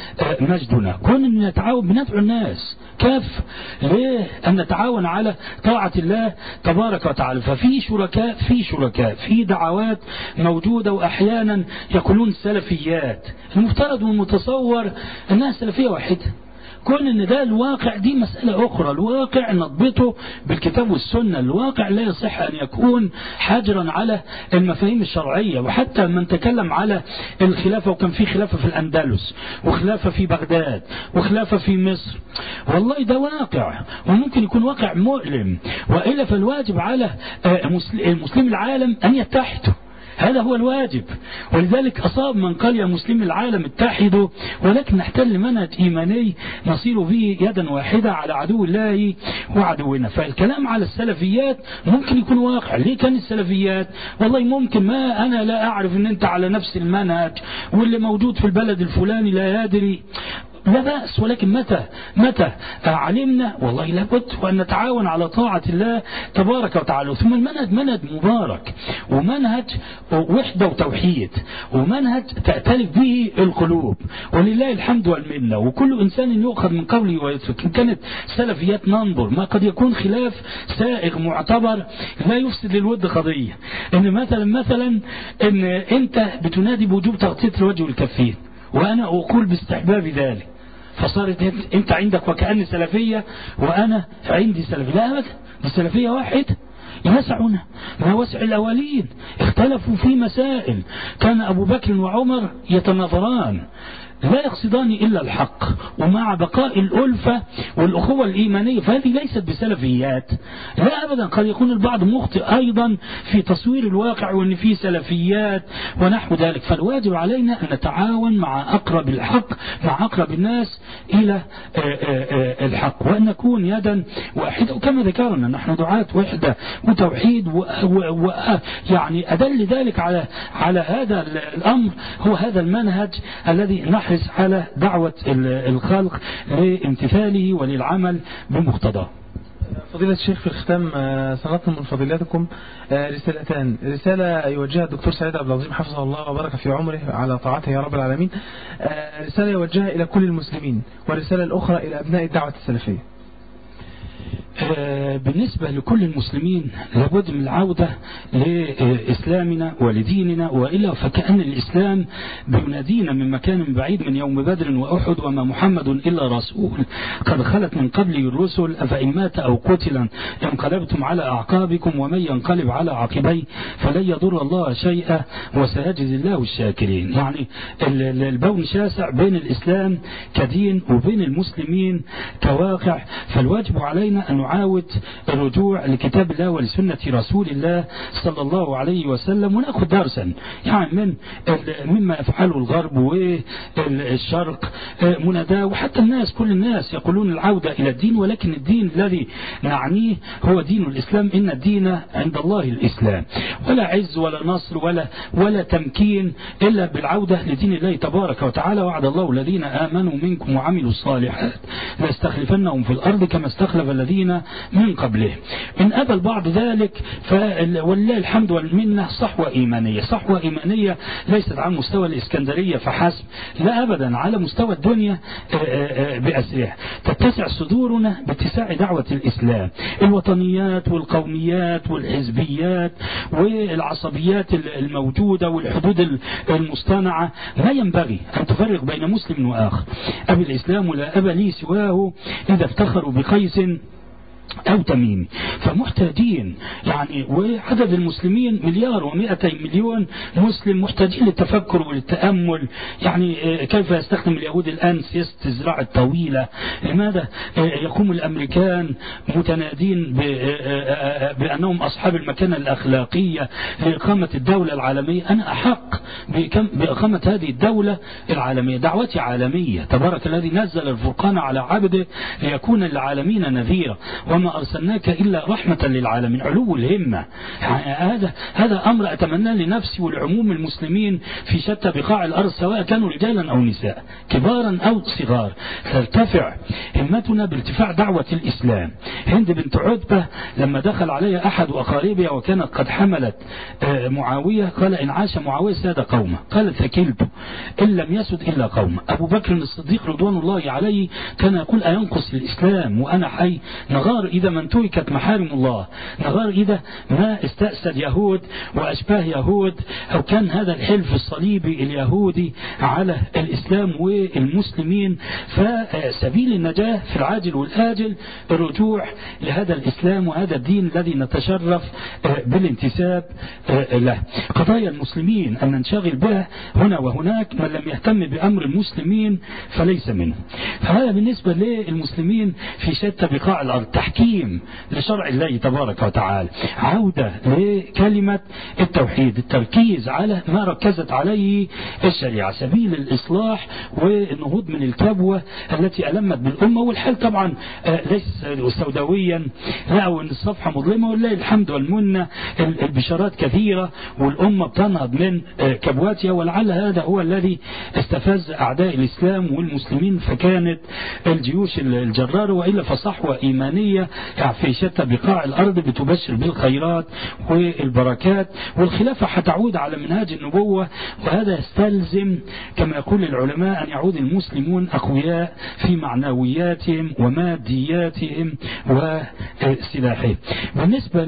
ومجدنا. كون أن نتعاون بندعو الناس كاف ليه أن نتعاون على طاعة الله تبارك وتعالى. ففي شركاء في شركاء في دعوات موجودة، وأحيانا يقولون سلفيات، المفترض والمتصور أنها سلفية واحدة. كون ان ده الواقع دي مسألة أخرى، الواقع نضبطه بالكتاب والسنة، الواقع لا يصح أن يكون حجرا على المفاهيم الشرعية. وحتى من تكلم على الخلافة، وكان في خلافة في الأندلس وخلافة في بغداد وخلافة في مصر، والله ده واقع وممكن يكون واقع مؤلم، وإلا فالواجب على المسلم العالم أن يتحدوا، هذا هو الواجب. ولذلك أصاب من قال يا مسلم العالم اتحدوا، ولكن نحتاج لمنهج إيماني نصير به يدا واحدة على عدو الله وعدونا. فالكلام على السلفيات ممكن يكون واقع. ليه كان السلفيات؟ والله ممكن ما أنا لا أعرف أن أنت على نفس المنهج، واللي موجود في البلد الفلاني لا يدري، لا بأس. ولكن متى متى علمنا والله لابد وأن نتعاون على طاعة الله تبارك وتعالى. ثم المنهج منهج مبارك، ومنهج وحدة وتوحيد، ومنهج تأتلف به القلوب، ولله الحمد والمنة. وكل إنسان يؤخذ من قوله ويترك. إن كانت سلفيات ننظر، ما قد يكون خلاف سائغ معتبر لا يفسد للود قضية. إن مثلا مثلا إن أنت بتنادي بوجوب تغطية الوجه والكفين، وأنا أقول باستحباب ذلك، فصارت أنت عندك وكأن سلفية وأنا عندي سلفية. لا أبدا، دي سلفية واحد يسعنا ما وسع الأولين. اختلفوا في مسائل، كان أبو بكر وعمر يتناظران لا يقصدان إلا الحق، ومع بقاء الألفة والأخوة الإيمانية، فهذه ليست بسلفيات. لا أبدا، قد يكون البعض مخطئ أيضا في تصوير الواقع وأن في سلفيات ونحو ذلك. فالواجب علينا أن نتعاون مع أقرب الحق، مع أقرب الناس إلى الحق، وأن نكون يدا واحدة. وكما ذكرنا نحن دعاة وحدة وتوحيد، ويعني أدل ذلك على على هذا الأمر هو هذا المنهج الذي نحن على دعوة الخلق لامتثاله وللعمل بمقتضاه. فضيلة الشيخ، في الختام سنطلب من فضيلتكم رسالتان. رسالة يوجهها الدكتور سعيد عبد العظيم حفظه الله وبارك في عمره على طاعته يا رب العالمين، رسالة يوجهها إلى كل المسلمين، والرسالة الأخرى إلى أبناء الدعوة السلفية. بالنسبة لكل المسلمين لابد من العودة لإسلامنا ولديننا، وإلا فكأن الإسلام بينادينا من مكان بعيد من يوم بدر وأحد وما محمد إلا رسول قد خلت من قبله الرسل أفإن مات أو قتلا انقلبتم على أعقابكم ومن ينقلب على عقبيه فلن يضر الله شيئا وسيجزي الله الشاكرين. يعني البون شاسع بين الإسلام كدين وبين المسلمين كواقع، فالواجب علينا أن نعاود الرجوع لكتاب الله ولسنة رسول الله صلى الله عليه وسلم، ونأخذ درسا يعني من مما يفعله الغرب والشرق مناداه، وحتى الناس كل الناس يقولون العودة إلى الدين، ولكن الدين الذي نعنيه هو دين الإسلام. إن الدين عند الله الإسلام، ولا عز ولا نصر ولا ولا تمكين إلا بالعودة لدين الله تبارك وتعالى. وعد الله الذين آمنوا منكم وعملوا الصالحات ليستخلفنهم في الأرض كما استخلف الذين من قبله. إن أبى البعض ذلك فولله الحمد والمنة صحوة إيمانية. صحوة إيمانية ليست على مستوى الإسكندرية فحسب، لا أبدا، على مستوى الدنيا بأسرها. تتسع صدورنا باتساع دعوة الإسلام. الوطنيات والقوميات والحزبيات والعصبيات الموجودة والحدود المصطنعة لا ينبغي أن تفرق بين مسلم وآخر. أبي الإسلام لا أبا لي سواه إذا افتخروا بقيس أو تميم. فمحتاجين يعني، وعدد المسلمين مليار ومئتي مليون مسلم، محتاجين للتفكر وللتأمل. يعني كيف يستخدم اليهود الآن سياسة الزراعة الطويلة؟ لماذا يقوم الأمريكان متنادين بأنهم أصحاب المكانة الأخلاقية لإقامة الدولة العالمية؟ أنا أحق بإقامة هذه الدولة العالمية. دعوتي عالمية. تبارك الذي نزل الفرقان على عبده ليكون للعالمين نذيرا وما أرسلناك إلا رحمة للعالمين. علو الهمة، هذا هذا أمر أتمنى لنفسي ولعموم المسلمين في شتى بقاع الأرض، سواء كانوا رجالا أو نساء، كبارا أو صغار. ترتفع همتنا بارتفاع دعوة الإسلام. هند بنت عتبة لما دخل عليها أحد أقاربها وكانت قد حملت معاوية قال إن عاش معاوية ساد قومه، قالت ثكلت إن لم يسد إلا قومه. أبو بكر الصديق رضوان الله عليه كان يقول أينقص الإسلام وأنا حي؟ نغار إذا ما انتهكت محارم الله، نغار إذا ما استأسد يهود وأشباه يهود، أو كان هذا الحلف الصليبي اليهودي على الإسلام والمسلمين. فسبيل النجاة في العاجل والآجل الرجوع لهذا الإسلام وهذا الدين الذي نتشرف بالانتساب له. قضايا المسلمين أن ننشغل بها هنا وهناك، من لم يهتم بأمر المسلمين فليس منه. فهذا بالنسبة للمسلمين في شتى بقاع الأرض. تحكيم لشرع الله تبارك وتعالى، عودة لكلمة التوحيد، التركيز على ما ركزت عليه الشريعة، سبيل الإصلاح والنهوض من الكبوة التي ألمت بالأمة. والحال طبعا ليس سوداويا، لا، وأن الصفحة مظلمة، ولله الحمد والمنة البشارات كثيرة والأمة بتنهض من كبواتها، ولعل هذا هو الذي استفز أعداء الإسلام والمسلمين، فكانت الجيوش الجرارة، وإلا فصحوة إيمانية في شتى بقاع الأرض بتبشر بالخيرات والبركات، والخلافة حتعود على منهاج النبوة. وهذا يستلزم كما يقول العلماء أن يعود المسلمون أقوياء في معنوياتهم ومادياتهم وسلاحهم. بالنسبة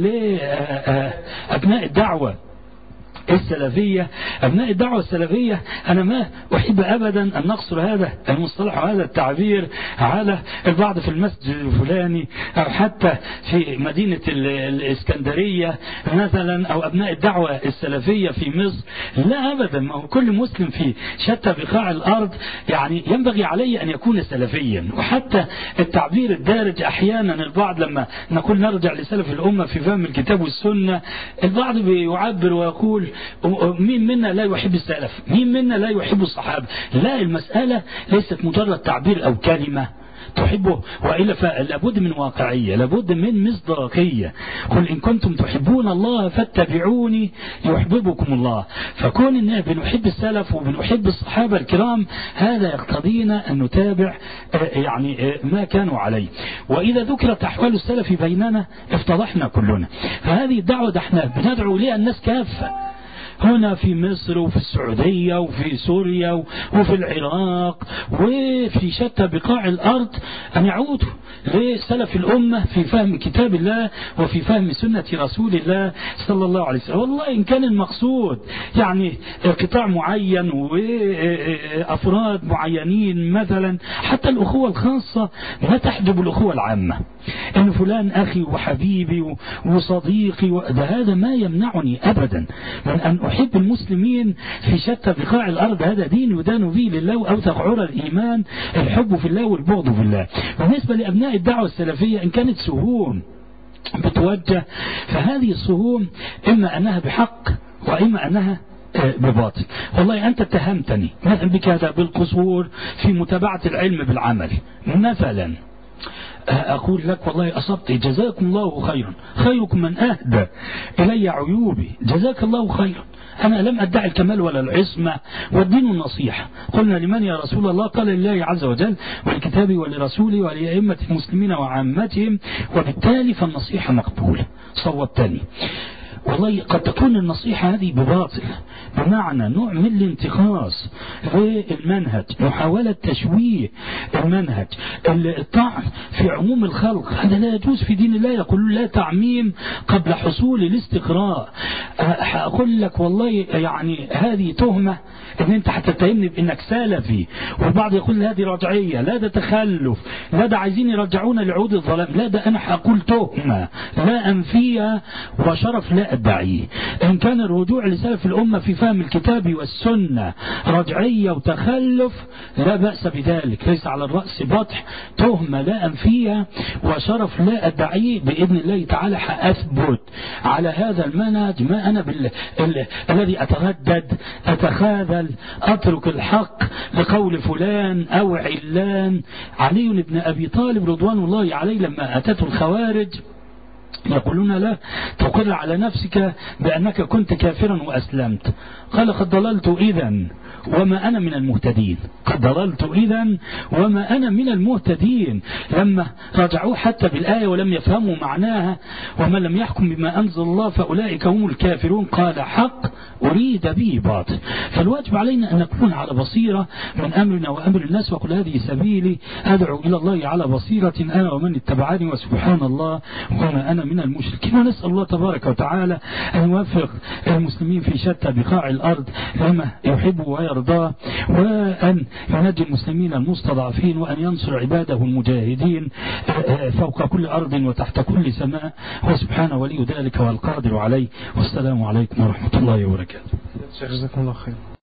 لأبناء الدعوة السلفية، أبناء الدعوة السلفية، أنا ما أحب أبدا أن نقصر هذا المصطلح وهذا التعبير على البعض في المسجد الفلاني أو حتى في مدينة الإسكندرية مثلا، أو أبناء الدعوة السلفية في مصر. لا أبدا، ما هو كل مسلم في شتى بقاع الأرض يعني ينبغي عليه أن يكون سلفيا. وحتى التعبير الدارج أحيانا البعض لما نقول نرجع لسلف الأمة في فهم الكتاب والسنة، البعض بيعبر ويقول مين منا لا يحب السلف، مين منا لا يحب الصحابة. لا، المسألة ليست مجرد تعبير أو كلمة، تحبه، وإلا فلابد من واقعية، لابد من مصداقية. قل إن كنتم تحبون الله فاتبعوني يحببكم الله. فكون إن بنحب السلف وبنحب الصحابة الكرام هذا يقتضينا أن نتابع يعني ما كانوا عليه. وإذا ذكرت أحوال السلف بيننا افتضحنا كلنا. فهذه الدعوة احنا بندعو لها الناس كافة، هنا في مصر وفي السعودية وفي سوريا وفي العراق وفي شتى بقاع الأرض، أن يعودوا لسلف الأمة في فهم كتاب الله وفي فهم سنة رسول الله صلى الله عليه وسلم. والله إن كان المقصود يعني قطاع معين وأفراد معينين مثلا، حتى الأخوة الخاصة لا تحجب الأخوة العامة، إن فلان أخي وحبيبي وصديقي، ده هذا ما يمنعني أبدا من أن أحب المسلمين في شتى بقاع الأرض. هذا دين يدان به لله وأوثق عرى الإيمان الحب في الله والبغض في الله. بالنسبة لأبناء الدعوة السلفية إن كانت سهوم بتوجه، فهذه السهوم إما أنها بحق وإما أنها بباطل. والله أنت اتهمتني مثلا بكذا بالقصور في متابعة العلم بالعمل مثلا، أقول لك والله أصبت، جزاكم الله خيرا، خيركم من أهدى إلي عيوبي، جزاك الله خيرا. أنا لم أدعي الكمال ولا العصمة، والدين النصيحة. قلنا لمن يا رسول الله؟ قال لله عز وجل ولكتابه ولرسوله ولأئمة المسلمين وعامتهم، وبالتالي فالنصيحة مقبولة. صوبتني. والله قد تكون النصيحة هذه بباطل، بمعنى نوع من الانتقاص للمنهج، محاولة تشويه المنهج، الطعن في عموم الخلق، هذا لا يجوز في دين الله. يقول لا تعميم قبل حصول الاستقراء. أقول لك والله يعني هذه تهمة ان انت هتتهمني بانك سلفي، والبعض يقول هذه رجعية، لا ده تخلف، لا ده عايزين يرجعونا لعود الظلام، لا ده انا هقول تهمة لا انفيها وشرف لا ادعيه. ان كان الرجوع لسلف الامة في فهم الكتاب والسنة رجعية وتخلف لا بأس بذلك، ليس على الرأس بطح، تهمة لا انفيها وشرف لا ادعيه. باذن الله تعالى هاثبت على هذا المنهج. ما انا بال... ال... الذي اتردد اتخاذل اترك الحق لقول فلان او علان. علي بن ابي طالب رضوان الله عليه لما اتته الخوارج يقولون لا تقر على نفسك بأنك كنت كافرا وأسلمت، قال قد ضللت إذن وما أنا من المهتدين، قد ضللت إذن وما أنا من المهتدين. لما رجعوا حتى بالآية ولم يفهموا معناها، ومن لم يحكم بما أنزل الله فأولئك هم الكافرون، قال حق أريد به باطل. فالواجب علينا أن نكون على بصيرة من أمرنا وأمر الناس، وقل هذه سبيلي أدعو إلى الله على بصيرة أنا ومن اتبعني وسبحان الله وما أنا من المشركين. ونسأل الله تبارك وتعالى أن يوفق المسلمين في شتى بقاع الأرض لما يحب ويرضاه، وأن ينجي المسلمين المستضعفين، وأن ينصر عباده المجاهدين فوق كل أرض وتحت كل سماء، وسبحانه ولي ذلك والقادر عليه. والسلام عليكم ورحمة الله وبركاته. جزاكم الله خير.